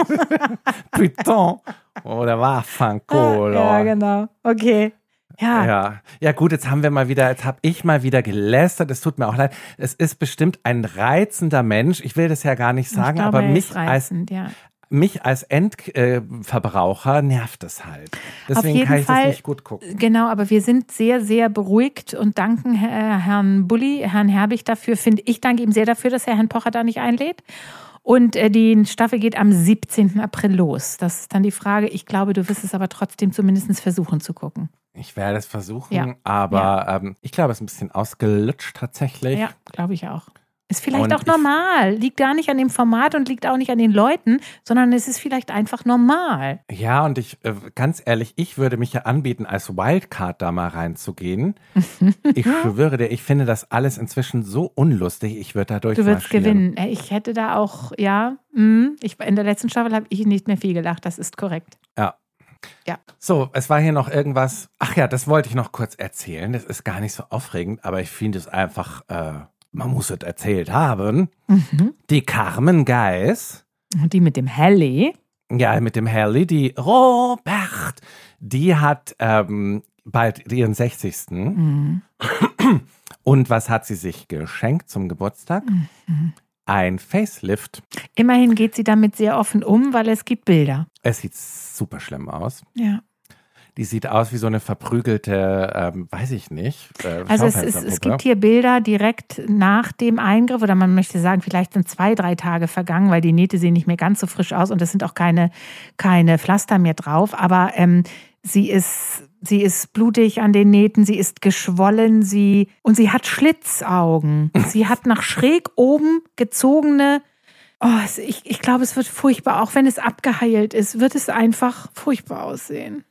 Putain. Oder Vaffanculo. Ja, genau. Okay. Ja. Ja. ja, gut, jetzt haben wir mal wieder, jetzt habe ich mal wieder gelästert. Es tut mir auch leid. Es ist bestimmt ein reizender Mensch. Ich will das ja gar nicht sagen, ich glaube, aber er mich ist als reizend, ja. mich als Endverbraucher nervt es halt. Deswegen jeden kann ich Fall, das nicht gut gucken. Genau, aber wir sind sehr, sehr beruhigt und danken Herr, Herrn Bulli, Herrn Herbig dafür, finde ich, danke ihm sehr dafür, dass er Herrn Pocher da nicht einlädt. Und äh, die Staffel geht am siebzehnten April los. Das ist dann die Frage. Ich glaube, du wirst es aber trotzdem zumindest versuchen zu gucken. Ich werde es versuchen, Ja. aber Ja. Ähm, ich glaube, es ist ein bisschen ausgelutscht tatsächlich. Ja, glaube ich auch. Ist vielleicht Und auch ich- normal. Liegt gar nicht an dem Format und liegt auch nicht an den Leuten, sondern es ist vielleicht einfach normal. Ja, und ich, äh, ganz ehrlich, ich würde mich ja anbieten, als Wildcard da mal reinzugehen. Ich schwöre dir, ich finde das alles inzwischen so unlustig, ich würde da Du durchmarschieren. wirst gewinnen. Äh, Ich hätte da auch, ja, mh, ich, in der letzten Staffel habe ich nicht mehr viel gelacht. Das ist korrekt. Ja. Ja. So, es war hier noch irgendwas. Ach ja, das wollte ich noch kurz erzählen. Das ist gar nicht so aufregend, aber ich finde es einfach, äh, man muss es erzählt haben. Mhm. Die Carmen Geis, Und die mit dem Helly. ja, mit dem Helly, die Robert, die hat ähm, bald ihren sechzigsten. Mhm. Und was hat sie sich geschenkt zum Geburtstag? Mhm. Ein Facelift. Immerhin geht sie damit sehr offen um, weil es gibt Bilder. Es sieht super schlimm aus. Ja. Die sieht aus wie so eine verprügelte, ähm, weiß ich nicht. Äh, Also es, ist, es Schaufensterpuppe. gibt hier Bilder direkt nach dem Eingriff oder man möchte sagen, vielleicht sind zwei, drei Tage vergangen, weil die Nähte sehen nicht mehr ganz so frisch aus und es sind auch keine, keine Pflaster mehr drauf. Aber ähm, sie ist, sie ist blutig an den Nähten, sie ist geschwollen, sie und sie hat Schlitzaugen. Sie hat nach schräg oben gezogene. Oh, es, ich, ich glaube, es wird furchtbar. Auch wenn es abgeheilt ist, wird es einfach furchtbar aussehen.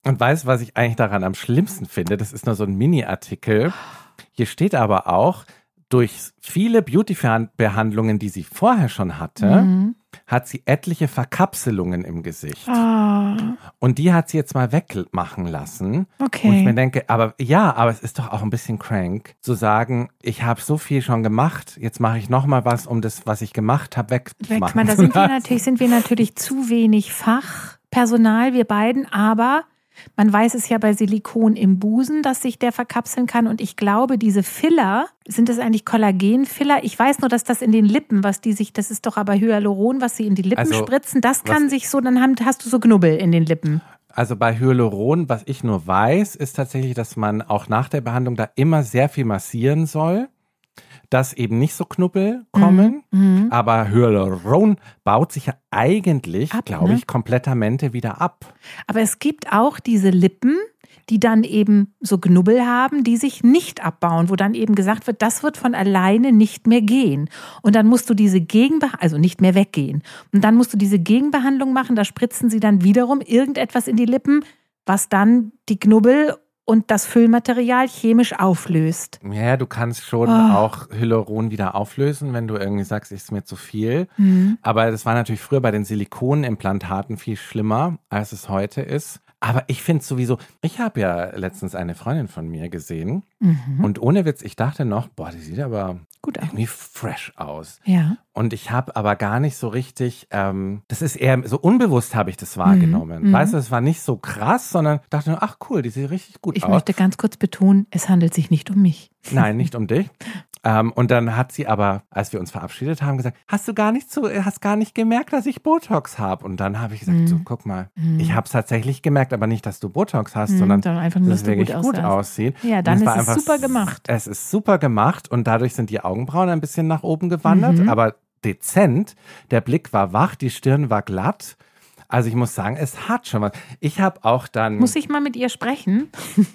Und weißt du, was ich eigentlich daran am schlimmsten finde? Das ist nur so ein Mini-Artikel. Hier steht aber auch, durch viele Beauty-Behandlungen, die sie vorher schon hatte, mhm. hat sie etliche Verkapselungen im Gesicht. Oh. Und die hat sie jetzt mal wegmachen lassen. Okay. Und ich mir denke, aber ja, aber es ist doch auch ein bisschen crank, zu sagen, ich habe so viel schon gemacht, jetzt mache ich nochmal was, um das, was ich gemacht habe, wegzumachen. Weg, da sind wir, natürlich, sind wir natürlich zu wenig Fachpersonal, wir beiden, aber man weiß es ja bei Silikon im Busen, dass sich der verkapseln kann. Und ich glaube, diese Filler, sind das eigentlich Kollagenfiller? Ich weiß nur, dass das in den Lippen, was die sich, das ist doch aber Hyaluron, was sie in die Lippen also, spritzen, das kann sich so, dann hast du so Knubbel in den Lippen. Also bei Hyaluron, was ich nur weiß, ist tatsächlich, dass man auch nach der Behandlung da immer sehr viel massieren soll, dass eben nicht so Knubbel kommen. Mhm. Aber Hyaluron baut sich ja eigentlich, glaube ich, ne? komplettamente wieder ab. Aber es gibt auch diese Lippen, die dann eben so Knubbel haben, die sich nicht abbauen, wo dann eben gesagt wird, das wird von alleine nicht mehr gehen. Und dann musst du diese Gegenbehandlung, also nicht mehr weggehen. Und dann musst du diese Gegenbehandlung machen, da spritzen sie dann wiederum irgendetwas in die Lippen, was dann die Knubbel und das Füllmaterial chemisch auflöst. Ja, du kannst schon oh. auch Hyaluron wieder auflösen, wenn du irgendwie sagst, es ist mir zu viel. Mhm. Aber das war natürlich früher bei den Silikonimplantaten viel schlimmer, als es heute ist. Aber ich finde sowieso, ich habe ja letztens eine Freundin von mir gesehen mhm. und ohne Witz, ich dachte noch, boah, die sieht aber gut aus. Irgendwie fresh aus. Ja. Und ich habe aber gar nicht so richtig, ähm, das ist eher so unbewusst habe ich das wahrgenommen. Mhm. Weißt du, es war nicht so krass, sondern dachte nur, ach cool, die sieht richtig gut ich aus. Ich möchte ganz kurz betonen, es handelt sich nicht um mich. Nein, nicht um dich. Ähm, und dann hat sie aber, als wir uns verabschiedet haben, gesagt, hast du gar nicht so, hast gar nicht gemerkt, dass ich Botox habe? Und dann habe ich gesagt, mhm. so guck mal, mhm. ich habe es tatsächlich gemerkt, aber nicht, dass du Botox hast, mhm, sondern, sondern einfach nur, dass es dass du wirklich gut, gut aussieht. Ja, dann ist es einfach, super gemacht. Es ist super gemacht und dadurch sind die Augenbrauen ein bisschen nach oben gewandert, mhm. aber dezent. Der Blick war wach, die Stirn war glatt. Also ich muss sagen, es hat schon was. Ich habe auch dann... Muss ich mal mit ihr sprechen?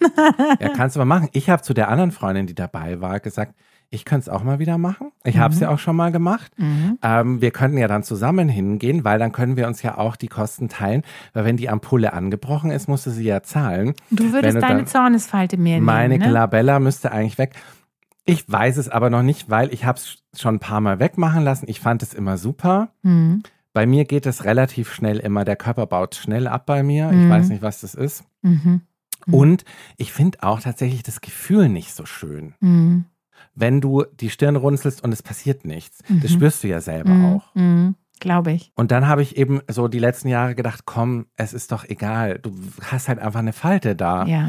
Ja, kannst du mal machen. Ich habe zu der anderen Freundin, die dabei war, gesagt, ich könnte es auch mal wieder machen. Ich mhm. habe es ja auch schon mal gemacht. Mhm. Ähm, wir könnten ja dann zusammen hingehen, weil dann können wir uns ja auch die Kosten teilen. Weil wenn die Ampulle angebrochen ist, musst du sie ja zahlen. Du würdest du deine Zornesfalte mehr nehmen, Meine ne? Glabella müsste eigentlich weg. Ich weiß es aber noch nicht, weil ich habe es schon ein paar Mal wegmachen lassen. Ich fand es immer super. Mhm. Bei mir geht es relativ schnell immer. Der Körper baut schnell ab bei mir. Mhm. Ich weiß nicht, was das ist. Mhm. Mhm. Und ich finde auch tatsächlich das Gefühl nicht so schön. Mhm. Wenn du die Stirn runzelst und es passiert nichts. Mhm. Das spürst du ja selber mhm. auch. Mhm. Glaube ich. Und dann habe ich eben so die letzten Jahre gedacht, komm, es ist doch egal. Du hast halt einfach eine Falte da. Ja.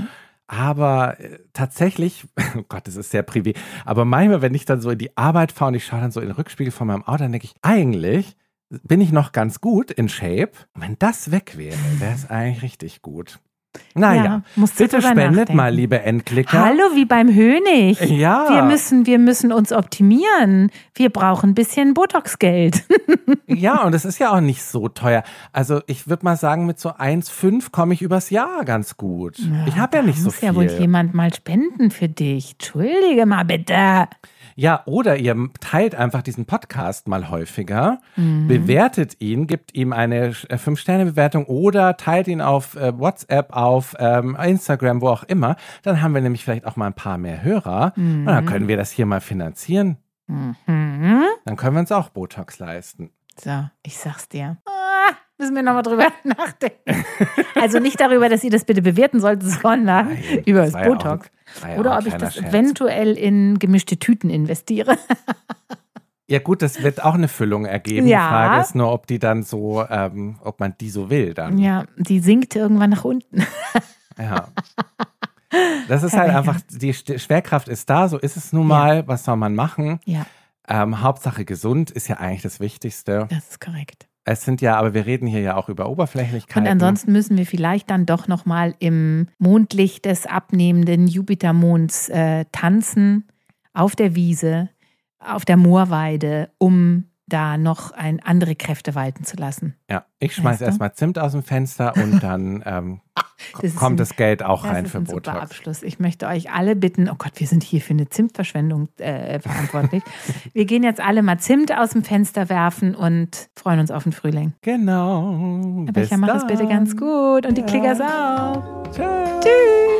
Aber äh, tatsächlich, oh Gott, das ist sehr privé, aber manchmal, wenn ich dann so in die Arbeit fahre und ich schaue dann so in den Rückspiegel von meinem Auto, dann denke ich, eigentlich bin ich noch ganz gut in Shape. Und wenn das weg wäre, wäre es eigentlich richtig gut. Naja, ja, bitte spendet nachdenken. Mal, liebe Endklicker. Hallo, wie beim Hönig. Ja. Wir müssen, wir müssen uns optimieren. Wir brauchen ein bisschen Botox-Geld. Ja, und es ist ja auch nicht so teuer. Also ich würde mal sagen, mit so eins Komma fünf komme ich übers Jahr ganz gut. Ja, ich habe ja nicht so viel. Muss ja wohl jemand mal spenden für dich. Entschuldige mal bitte. Ja, oder ihr teilt einfach diesen Podcast mal häufiger, mhm. bewertet ihn, gibt ihm eine fünf Sterne Bewertung oder teilt ihn auf äh, WhatsApp, auf ähm, Instagram, wo auch immer. Dann haben wir nämlich vielleicht auch mal ein paar mehr Hörer mhm. und dann können wir das hier mal finanzieren. Mhm. Dann können wir uns auch Botox leisten. So, ich sag's dir. Ah, müssen wir nochmal drüber nachdenken. Also nicht darüber, dass ihr das bitte bewerten solltet, sondern Nein, über das, das Botox. Ja ja Oder ob ich das Scherz. eventuell in gemischte Tüten investiere. Ja gut, das wird auch eine Füllung ergeben. Ja. Die Frage ist nur, ob die dann so, ähm, ob man die so will dann. Ja, die sinkt irgendwann nach unten. Ja. Das ist halt einfach, die Schwerkraft ist da, so ist es nun mal. Ja. Was soll man machen? Ja. Ähm, Hauptsache gesund ist ja eigentlich das Wichtigste. Das ist korrekt. Es sind ja, aber wir reden hier ja auch über Oberflächlichkeiten. Und ansonsten müssen wir vielleicht dann doch nochmal im Mondlicht des abnehmenden Jupitermonds äh, tanzen, auf der Wiese, auf der Moorweide, um da noch ein, andere Kräfte walten zu lassen. Ja, ich schmeiß weißt du? erstmal Zimt aus dem Fenster und dann ähm, Das kommt ein, das Geld auch das rein ist für ein super Botox. Abschluss. Ich möchte euch alle bitten, oh Gott, wir sind hier für eine Zimtverschwendung äh, verantwortlich. Wir gehen jetzt alle mal Zimt aus dem Fenster werfen und freuen uns auf den Frühling. Genau. Aber ich mache es bitte ganz gut und die Klickers auch. Tschüss. Tschüss.